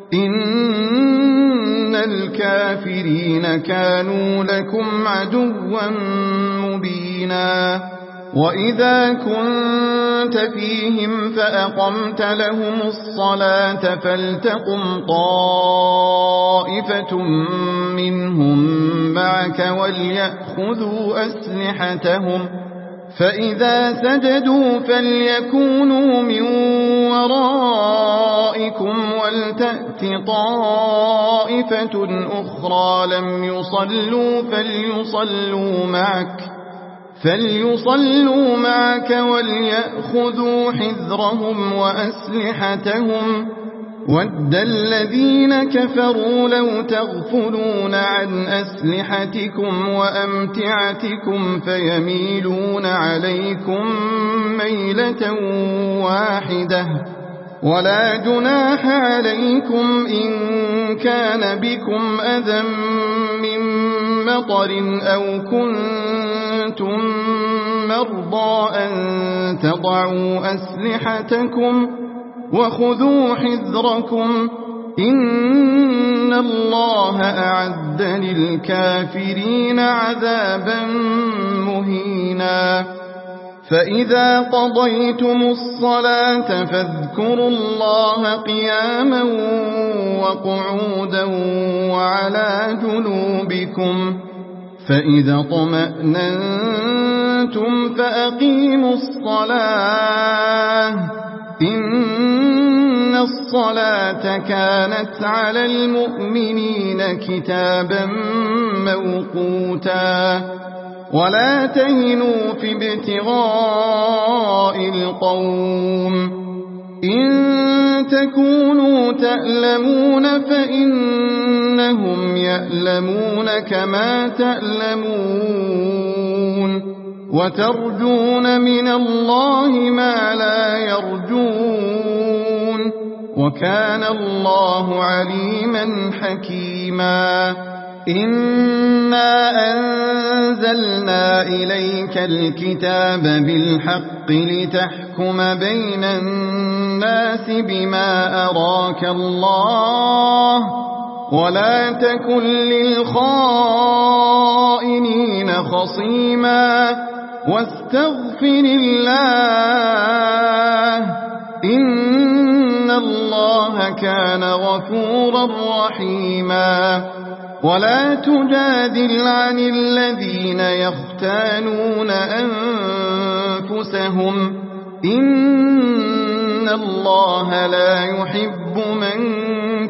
إن الكافرين كانوا لكم عدوا مبينا. وإذا كنت فيهم فأقمت لهم الصلاة فلتقم طائفة منهم معك وليأخذوا أسلحتهم فإذا سجدوا فليكونوا من ورائكم ولتأت طائفة أخرى لم يصلوا فليصلوا معك فليصلوا معك وليأخذوا حذرهم وأسلحتهم ود الذين كفروا لو تغفلون عن أسلحتكم وأمتعتكم فيميلون عليكم ميلة واحدة ولا جناح عليكم إن كان بكم أذى من مطر أو كنتم مرضى أن تضعوا أسلحتكم وخذوا حذركم إن الله أعد للكافرين عذابا مهينا. فإذا قضيتم الصلاة فاذكروا الله قياما وقعودا وعلى جنوبكم فإذا اطمأننتم فأقيموا الصلاة إن الصلاة كانت على المؤمنين كتابا موقوتا. ولا تهنوا في ابتغاء القوم إن تكونوا تألمون فإنهم يألمون كما تألمون وترجون من الله ما لا يرجون وكان الله عليما حكيما. إنا أنزلنا إليك الكتاب بالحق لتحكم بين الناس بما أراك الله ولا تكن للخائنين خصيما واستغفر الله إن الله كان غفورا رحيما. ولا تجادل عن الذين يختانون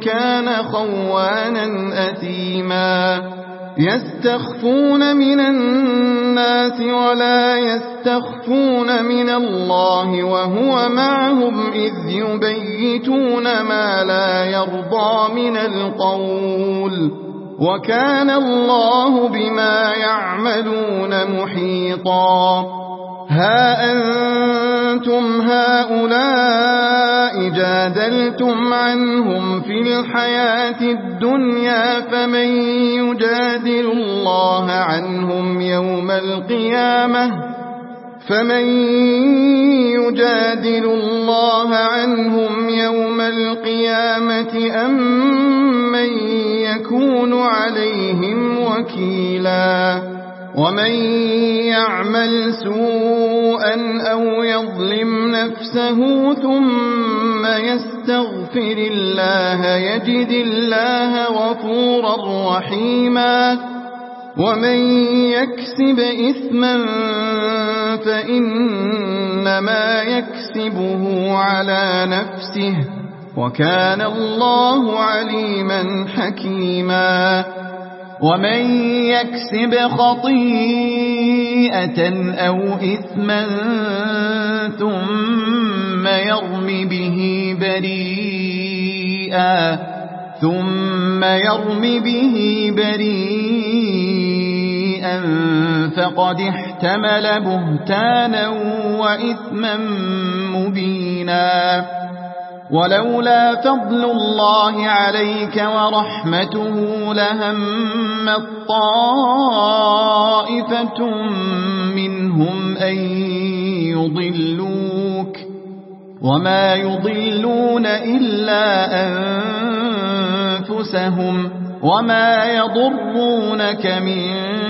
كان خوانا أثيما يستخفون من الناس ولا يستخفون من الله وهو معهم إذ يبيتون ما لا يرضى من القول وكان الله بما يعملون محيطا ها أنتم هؤلاء جادلتم عنهم في الحياة الدنيا فمن يجادل الله عنهم يوم القيامة فمن يجادل الله عنهم يوم القيامة أم من يكون عليهم وكيلا ومن يعمل سوءا أو يظلم نفسه ثم يستغفر الله يجد الله غفورا رحيما ومن يكسب إثما فإنما يكسبه على نفسه وكان الله عليما حكيما ومن يكسب خطيئة أو إثما ثم يرم به بريئا ثم يرم به بريئا فقد احتمل بهتانا وإثما مبينا ولولا فضل الله عليك ورحمته لهمت طائفة منهم أن يضلوك وما يضلون إلا أنفسهم وما يضرونك من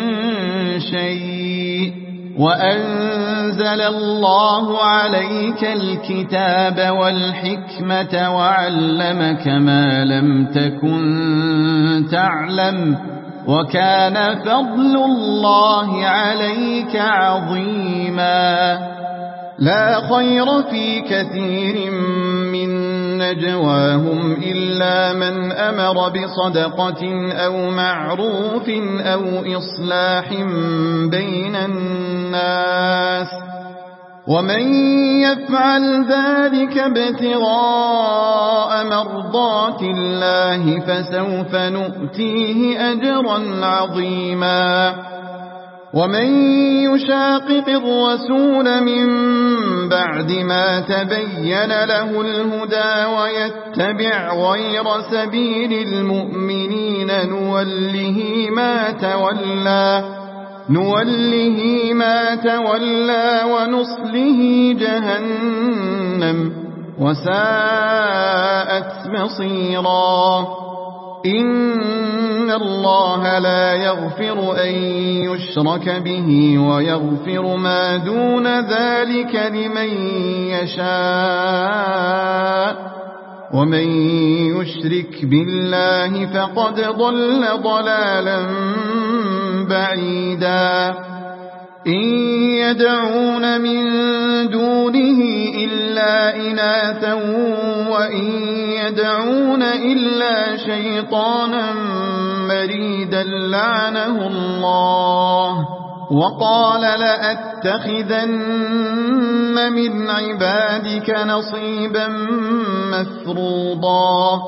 شيء وأنزل الله عليك الكتاب والحكمة وعلمك ما لم تكن تعلم وكان فضل الله عليك عظيما لا خير في كثير من نجواهم إلا من أمر بصدقة أو معروف أو إصلاح بين الناس ومن يفعل ذلك ابتغاء مرضات الله فسوف نؤتيه أجرا عظيما ومن يشاقق الرسول من بعد ما تبين له الهدى ويتبع غير سبيل المؤمنين نوله ما تولى نوله ما تولى ونصله جهنم وساءت مصيرا إن الله لا يغفر أن يشرك به ويغفر ما دون ذلك لمن يشاء ومن يشرك بالله فقد ضل ضلالا بعيدا إن يدعون من دونه إلا إناثا وإن يدعون إلا شيطانا مريدا لعنه الله وقال لأتخذن من عبادك نصيبا مفروضا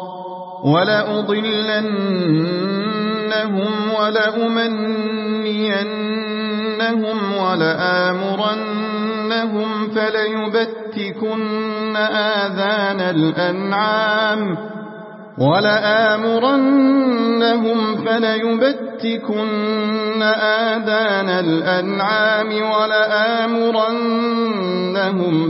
ولأضلنهم ولأمنينهم ولآمرنهم فليبتكن آذان الأنعام ولآمرنهم فليبتكن آذان الأنعام ولآمرنهم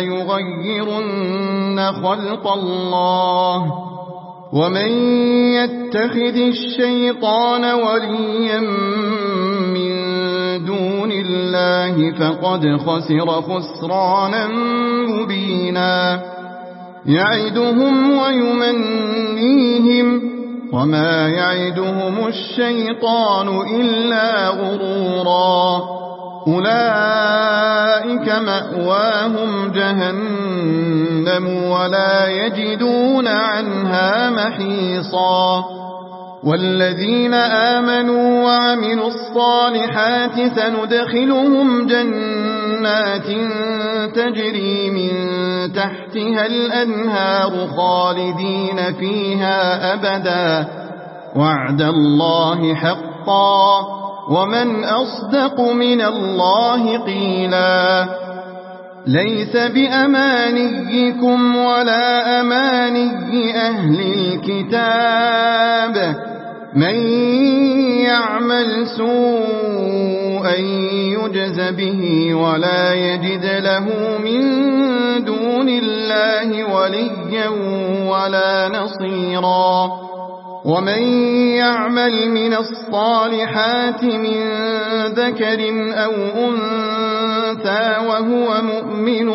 فليغيرن خلق الله ومن يتخذ الشيطان وليا من دون الله فقد خسر خسرانا مبينا يعدهم ويمنيهم وما يعدهم الشيطان إلا غرورا أولئك مأواهم جهنم جهنم ولا يجدون عنها محيصا. والذين آمنوا وعملوا الصالحات سندخلهم جنات تجري من تحتها الأنهار خالدين فيها أبدا وعد الله حقا ومن أصدق من الله قيلا. ليس بأمانيكم ولا أماني أهل الكتاب من يعمل سوءا يجز به ولا يجد له من دون الله وليا ولا نصيرا. ومن يعمل من الصالحات من ذكر أو أنثى وهو مؤمن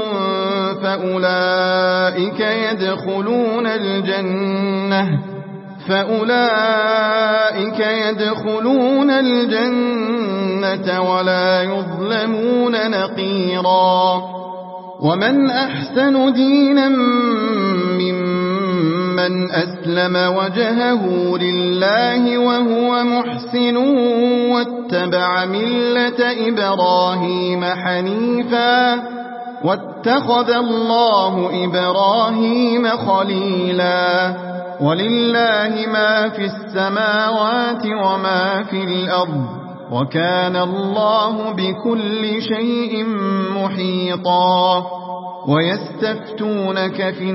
فأولئك يدخلون الجنة فأولئك يدخلون الجنة ولا يظلمون نقيرا. ومن أحسن دينا ممن أسلم وجهه لله وهو محسن واتبع ملة إبراهيم حنيفا واتخذ الله إبراهيم خليلا. ولله ما في السماوات وما في الأرض وكان الله بكل شيء محيطا. ويستفتونك في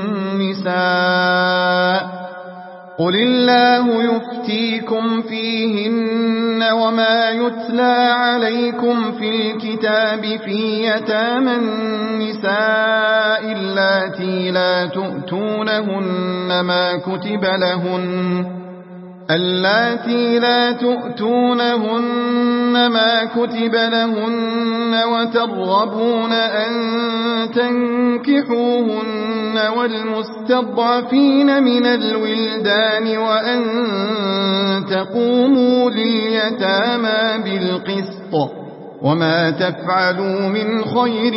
النساء قل الله يفتيكم فيهن وما يتلى عليكم في الكتاب في يتامى النساء اللاتي لا تؤتونهن ما كتب لهن اللاتي لا تؤتونهن ما كتب لهن وترغبون أن تنكحوهن والمستضعفين من الولدان وأن تقوموا لليتامى بالقسط وما تفعلوا من خير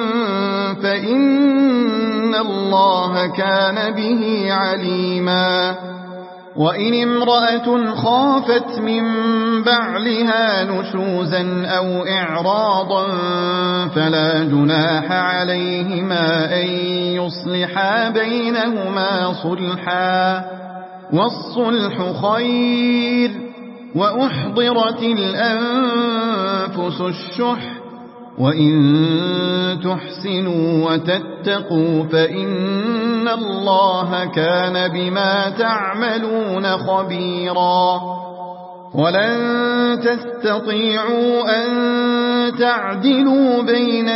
فإن الله كان به عليما. وإن امرأة خافت من بعلها نشوزا أو إعراضا فلا جناح عليهما أن يصلحا بينهما صلحا والصلح خير. وأحضرت الأنفس الشح وإن تحسنوا وتتقوا فإن الله كان بما تعملون خبيرا. ولن تستطيعوا أن تعدلوا بين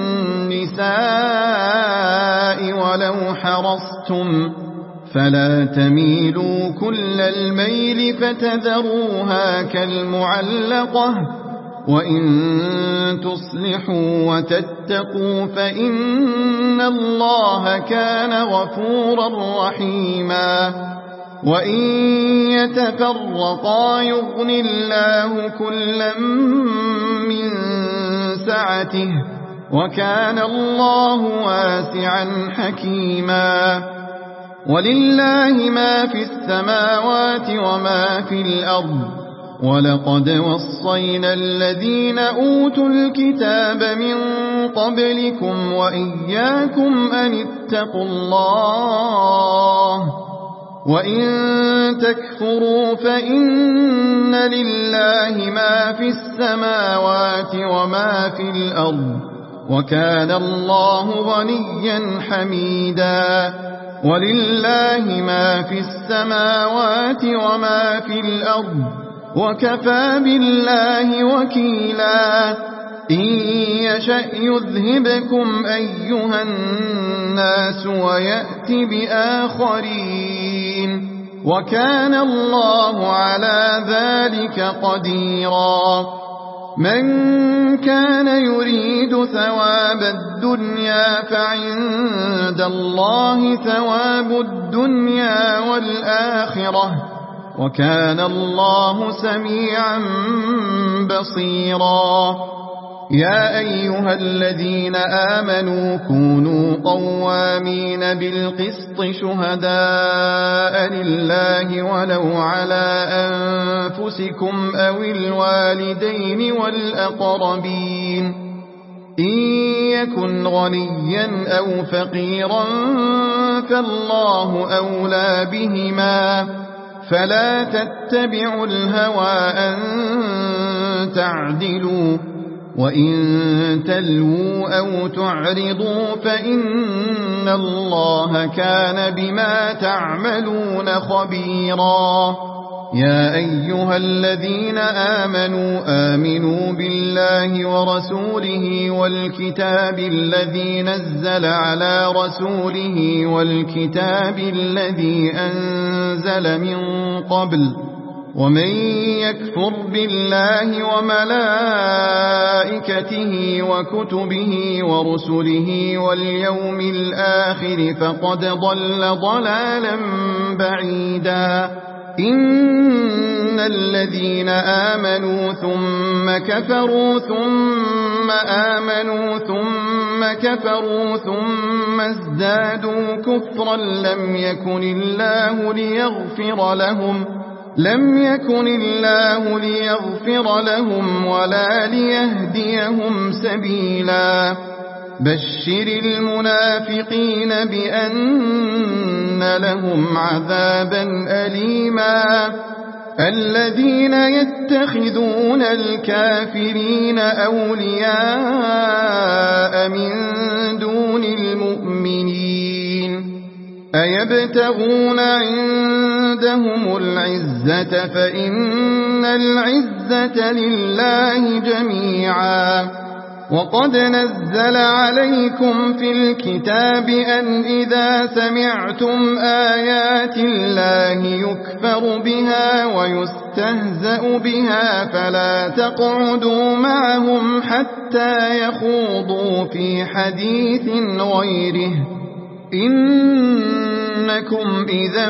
النساء ولو حرصتم فلا تميلوا كل الميل فتذروها كالمعلقة وإن تصلحوا وتتقوا فإن الله كان غفورا رحيما. وإن يتفرقا يغن الله كلا من سعته وكان الله واسعا حكيما. ولله ما في السماوات وما في الأرض ولقد وصينا الذين أوتوا الكتاب من قبلكم وإياكم أن اتقوا الله وإن تكفروا فإن لله ما في السماوات وما في الأرض وكان الله غنيا حميدا. ولله ما في السماوات وما في الأرض وكفى بالله وكيلا. إن يشأ يذهبكم أيها الناس ويأت بآخرين وكان الله على ذلك قديرا. من كان يريد ثواب الدنيا فعند الله ثواب الدنيا والآخرة وكان الله سميعا بصيرا. يا أيها الذين آمنوا كونوا قوامين بالقسط شهداء لله ولو على أنفسكم أو الوالدين والأقربين إن يكن غنيا أو فقيرا فالله أولى بهما فلا تتبعوا الهوى أن تعدلوا وإن تلووا أو تعرضوا فإن الله كان بما تعملون خبيرا يا أيها الذين آمنوا آمنوا بالله ورسوله والكتاب الذي نزل على رسوله والكتاب الذي أنزل من قبل ومن يكفر بالله وملائكته وكتبه ورسله واليوم الآخر فقد ضل ضلالا بعيدا إن الذين آمنوا ثم كفروا ثم آمنوا ثم كفروا ثم ازدادوا كفرا لم يكن الله ليغفر لهم لم يكن الله ليغفر لهم ولا ليهديهم سبيلا بشر المنافقين بأن لهم عذابا أليما الذين يتخذون الكافرين أولياء من دون المؤمنين أيبتغون عندهم العزة فإن العزة لله جميعا وقد نزل عليكم في الكتاب أن إذا سمعتم آيات الله يكفر بها ويستهزأ بها فلا تقعدوا معهم حتى يخوضوا في حديث غيره إنكم إذا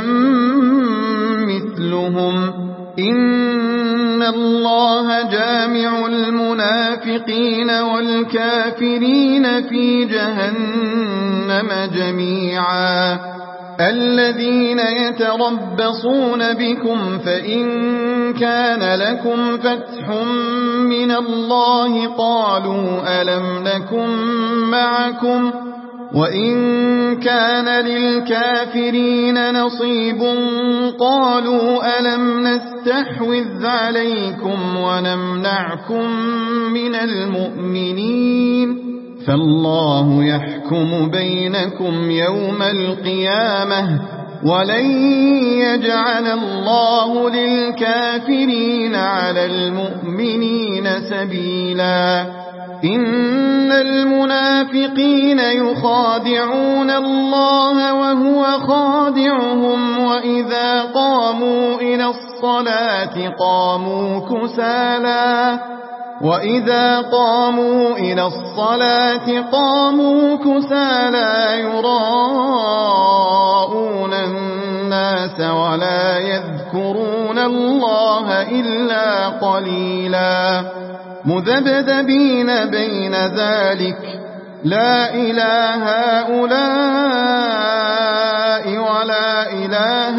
مثلهم إن الله جامع المنافقين والكافرين في جهنم جميعا الذين يتربصون بكم فإن كان لكم فتح من الله قالوا ألم نكن معكم وإن كان للكافرين نصيب قالوا ألم نستحوذ عليكم ونمنعكم من المؤمنين فالله يحكم بينكم يوم القيامة ولن يجعل الله للكافرين على المؤمنين سبيلا إن المنافقين يخادعون الله وهو خادعهم وإذا قاموا إلى الصلاة قاموا كسالى وإذا قاموا إلى الصلاة قاموا كسالى يراءون الناس ولا يذكرون الله إلا قليلا مذبذبين بين ذلك لا إله هؤلاء ولا إله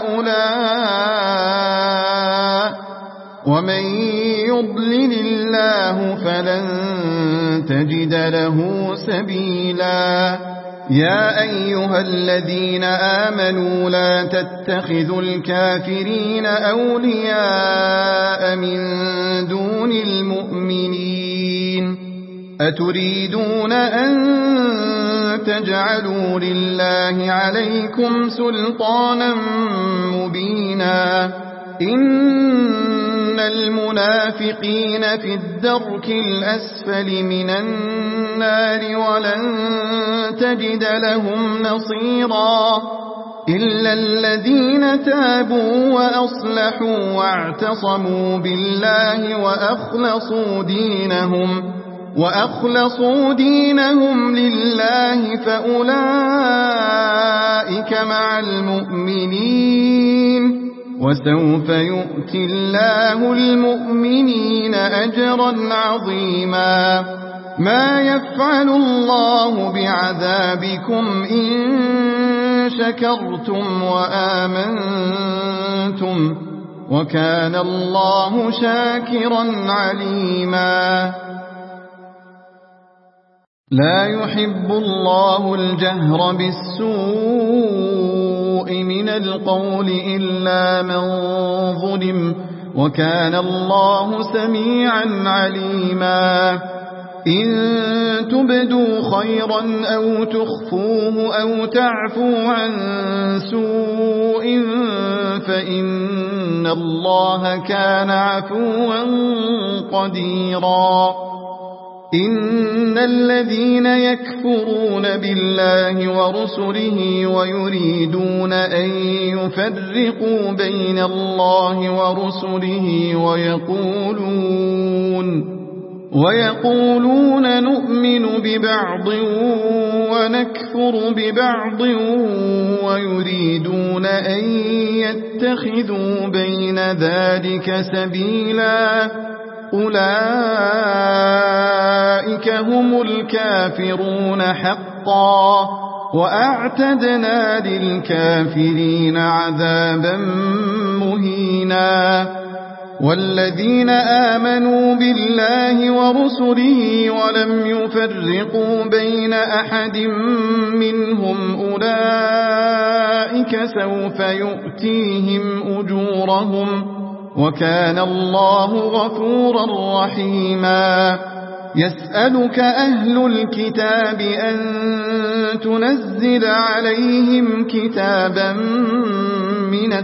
هؤلاء ومن يضلل الله فلن تجد له سبيلا يا أيها الذين آمنوا لا تتخذوا الكافرين أولياء من دون المؤمنين أتريدون أن تجعلوا لله عليكم سلطانا مبينا إن المنافقين في الدرك الأسفل من النار ولن تجد لهم نصيرا إلا الذين تابوا وأصلحوا واعتصموا بالله وأخلصوا دينهم وأخلصوا دينهم لله فأولئك مع المؤمنين وسوف يؤتي الله المؤمنين أجرا عظيما ما يفعل الله بعذابكم إن شكرتم وآمنتم وكان الله شاكرا عليما لا يحب الله الجهر بالسوء من القول إلا من ظلم وكان الله سميعا عليما إن تبدوا خيرا أو تخفوه أو تعفو عن سوء فإن الله كان عفوا قديرا إن الذين يكفرون بالله ورسله ويريدون أن يفرقوا بين الله ورسله ويقولون ويقولون نؤمن ببعض ونكفر ببعض ويريدون أن يتخذوا بين ذلك سبيلا أولئك هم الكافرون حقا وأعتدنا للكافرين عذابا مهينا والذين آمنوا بالله ورسله ولم يفرقوا بين أحد منهم أولئك سوف يؤتيهم أجورهم وكان الله غفورا رحيما يسألك أهل الكتاب أن تنزل عليهم كتابا من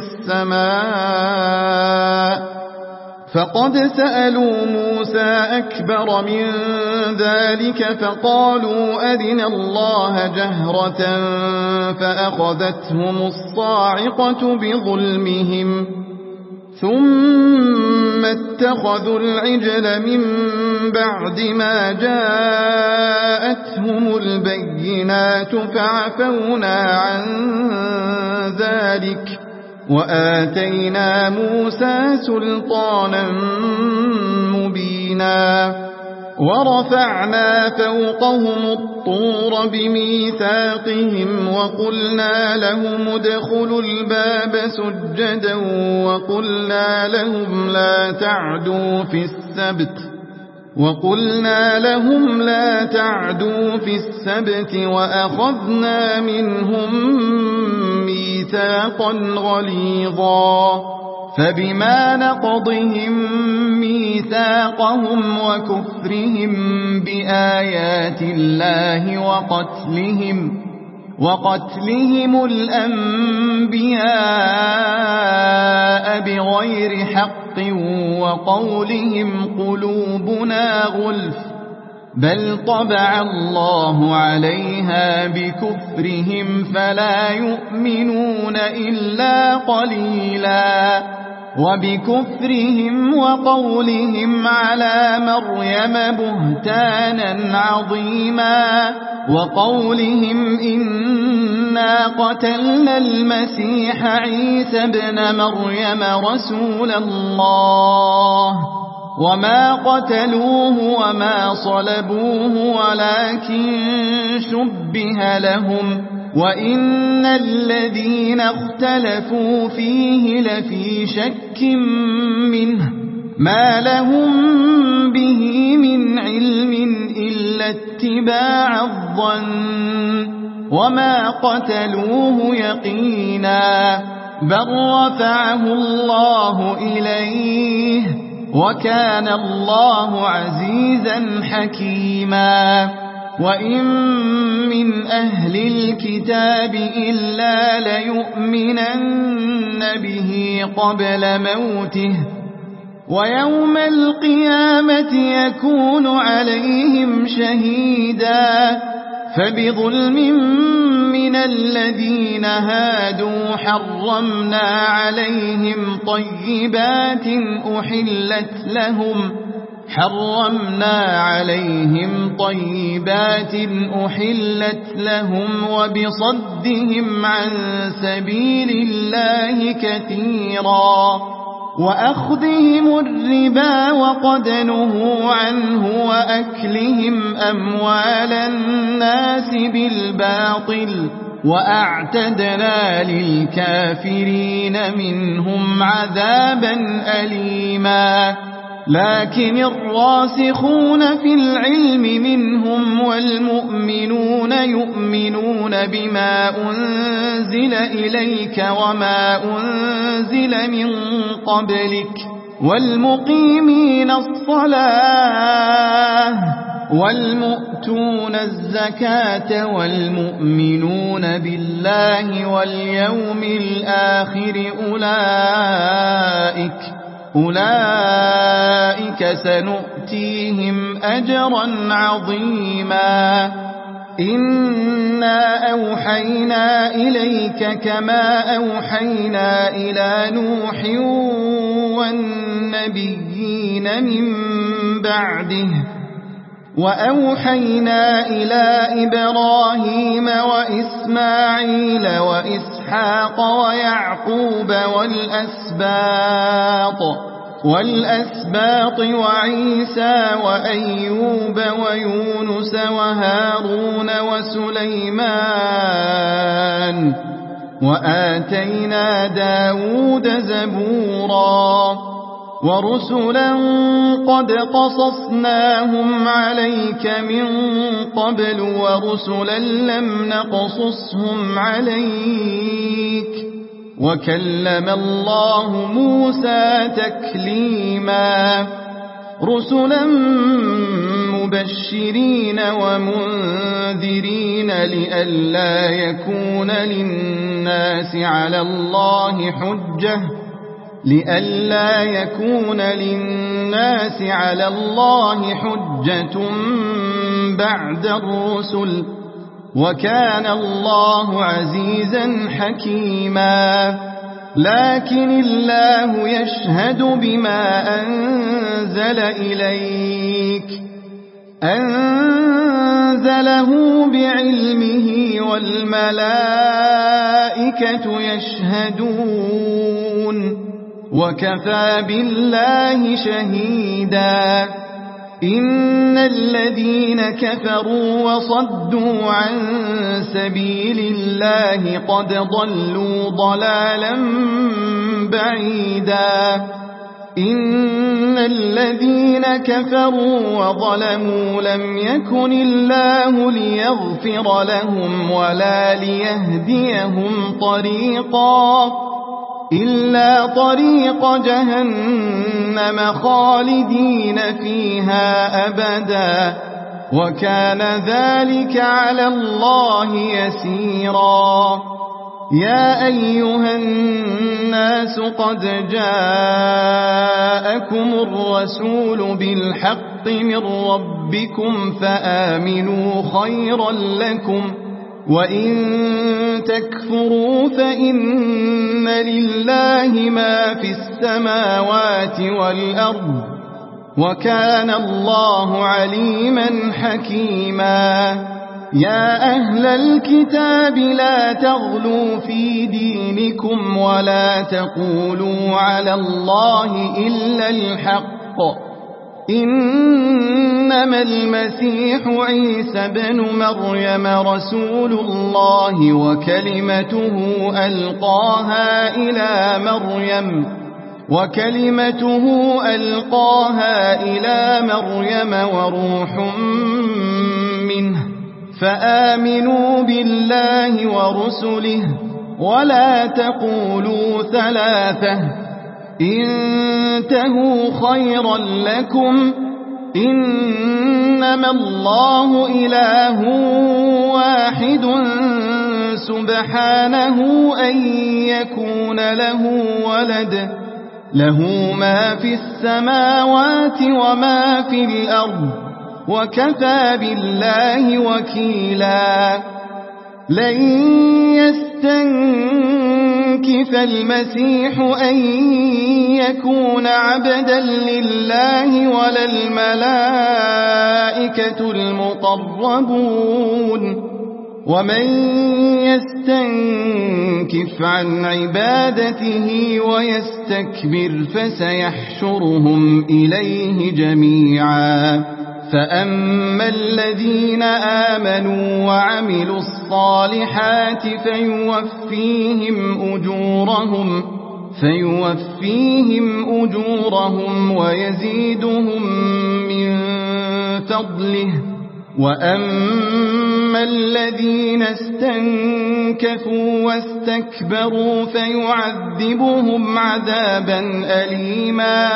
السماء فقد سألوا موسى أكبر من ذلك فقالوا أذن الله جهرة فأخذتهم الصاعقة بظلمهم ثم اتخذوا العجل من بعد ما جاءتهم البينات فعفونا عن ذلك وآتينا موسى سلطانا مبينا ورفعنا فوقهم الطور بميثاقهم وقلنا لهم ادخلوا الباب سجدا وقلنا لهم لا تعدوا في السبت وقلنا لهم لا تعدوا في السبت وأخذنا منهم ميثاقا غليظا فبما نقضهم ميثاقهم وكفرهم بآيات الله وقتلهم وقتلهم الأنبياء بغير حق وقولهم قلوبنا غلف بل طبع الله عليها بكفرهم فلا يؤمنون إلا قليلا وبكفرهم وقولهم على مريم بهتانا عظيما وقولهم إنا قتلنا المسيح عيسى ابن مريم رسول الله وما قتلوه وما صلبوه ولكن شبه لهم وإن الذين اختلفوا فيه لفي شك منه ما لهم به من علم إلا اتباع الظن وما قتلوه يقينا بل رفعه الله إليه وكان الله عزيزا حكيما وإن من أهل الكتاب إلا ليؤمنن به قبل موته ويوم القيامة يكون عليهم شهيدا فبظلم من الذين هادوا حرمنا عليهم طيبات أحلت لهم حرمنا عليهم طيبات أحلت لهم وبصدهم عن سبيل الله كثيرا وأخذهم الربا وقد نهوا عنه وأكلهم أموال الناس بالباطل وأعتدنا للكافرين منهم عذابا أليما لكن الراسخون في العلم منهم والمؤمنون يؤمنون بما أنزل إليك وما أنزل من قبلك والمقيمين الصلاة والمؤتون الزكاة والمؤمنون بالله واليوم الآخر أولئك أولئك سنؤتيهم أجرا عظيما إنا أوحينا إليك كما أوحينا إلى نوح والنبيين من بعده وأوحينا إلى إبراهيم وإسماعيل وإسحاق ويعقوب والأسباط والأسباط وعيسى وأيوب ويونس وهارون وسليمان وآتينا داود زبورا ورسلا قد قصصناهم عليك من قبل ورسلا لم نقصصهم عليك وكلم الله موسى تكليما رسلا مبشرين ومنذرين لئلا يكون للناس على الله حجة لئلا يكون للناس على الله حجة بعد الرسل وكان الله عزيزا حكيما لكن الله يشهد بما أنزل إليك أنزله بعلمه والملائكة يشهدون وكفى بالله شهيدا إن الذين كفروا وصدوا عن سبيل الله قد ضلوا ضلالا بعيدا إن الذين كفروا وظلموا لم يكن الله ليغفر لهم ولا ليهديهم طريقا إلا طريق جهنم خالدين فيها أبدا وكان ذلك على الله يسيرا يا أيها الناس قد جاءكم الرسول بالحق من ربكم فآمنوا خيرا لكم وإن تكفروا فإن لله ما في السماوات والأرض وكان الله عليما حكيما يا أهل الكتاب لا تغلوا في دينكم ولا تقولوا على الله إلا الحق إنما المسيح عيسى بن مريم رسول الله وكلمته ألقاها إلى مريم وكلمته ألقاها إلى مريم وروح منه فآمنوا بالله ورسله ولا تقولوا ثلاثة انتهوا خيرا لكم إنما الله إله واحد سبحانه أن يكون له ولد له ما في السماوات وما في الأرض وكفى بالله وكيلا لن يستنكف استنكف المسيح أن يكون عبدا لله ولا الملائكة المقربون ومن يستنكف عن عبادته ويستكبر فسيحشرهم إليه جميعا فأما الذين آمنوا وعملوا الصالحات فيوفيهم أجورهم فيوفيهم أجورهم ويزيدهم من فضله وأما الذين استنكفوا واستكبروا فيعذبهم عذابا أليما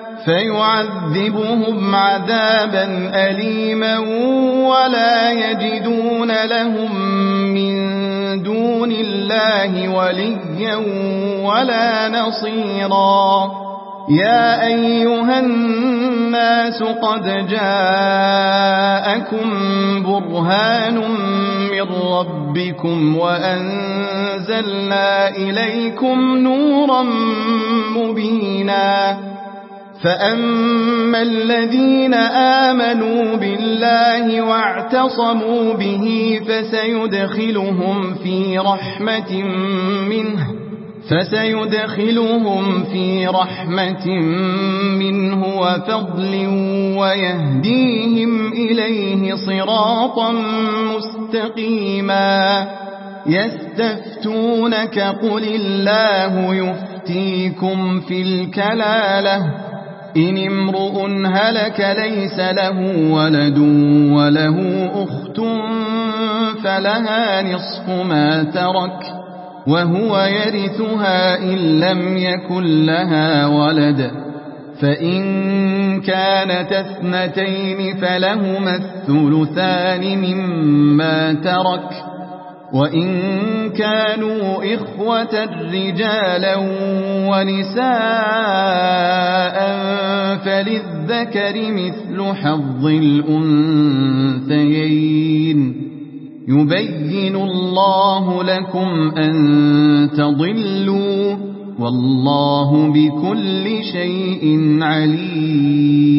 فيعذبهم عذابا أليما ولا يجدون لهم من دون الله وليا ولا نصيرا يا أيها الناس قد جاءكم برهان من ربكم وأنزلنا إليكم نورا مبينا فأما الذين آمنوا بالله واعتصموا به فسيدخلهم في رحمة منه فسيدخلهم في رحمة منه وفضل ويهديهم إليه صراطا مستقيما يستفتونك قل الله يفتيكم في الكلالة إن امرؤ هلك ليس له ولد وله أخت فلها نصف ما ترك وهو يرثها إن لم يكن لها ولد فإن كانت اثنتين فلهما الثلثان مما ترك وإن كانوا إخوة رجالا ونساء فللذكر مثل حظ الأنثيين يبين الله لكم أن تضلوا والله بكل شيء عليم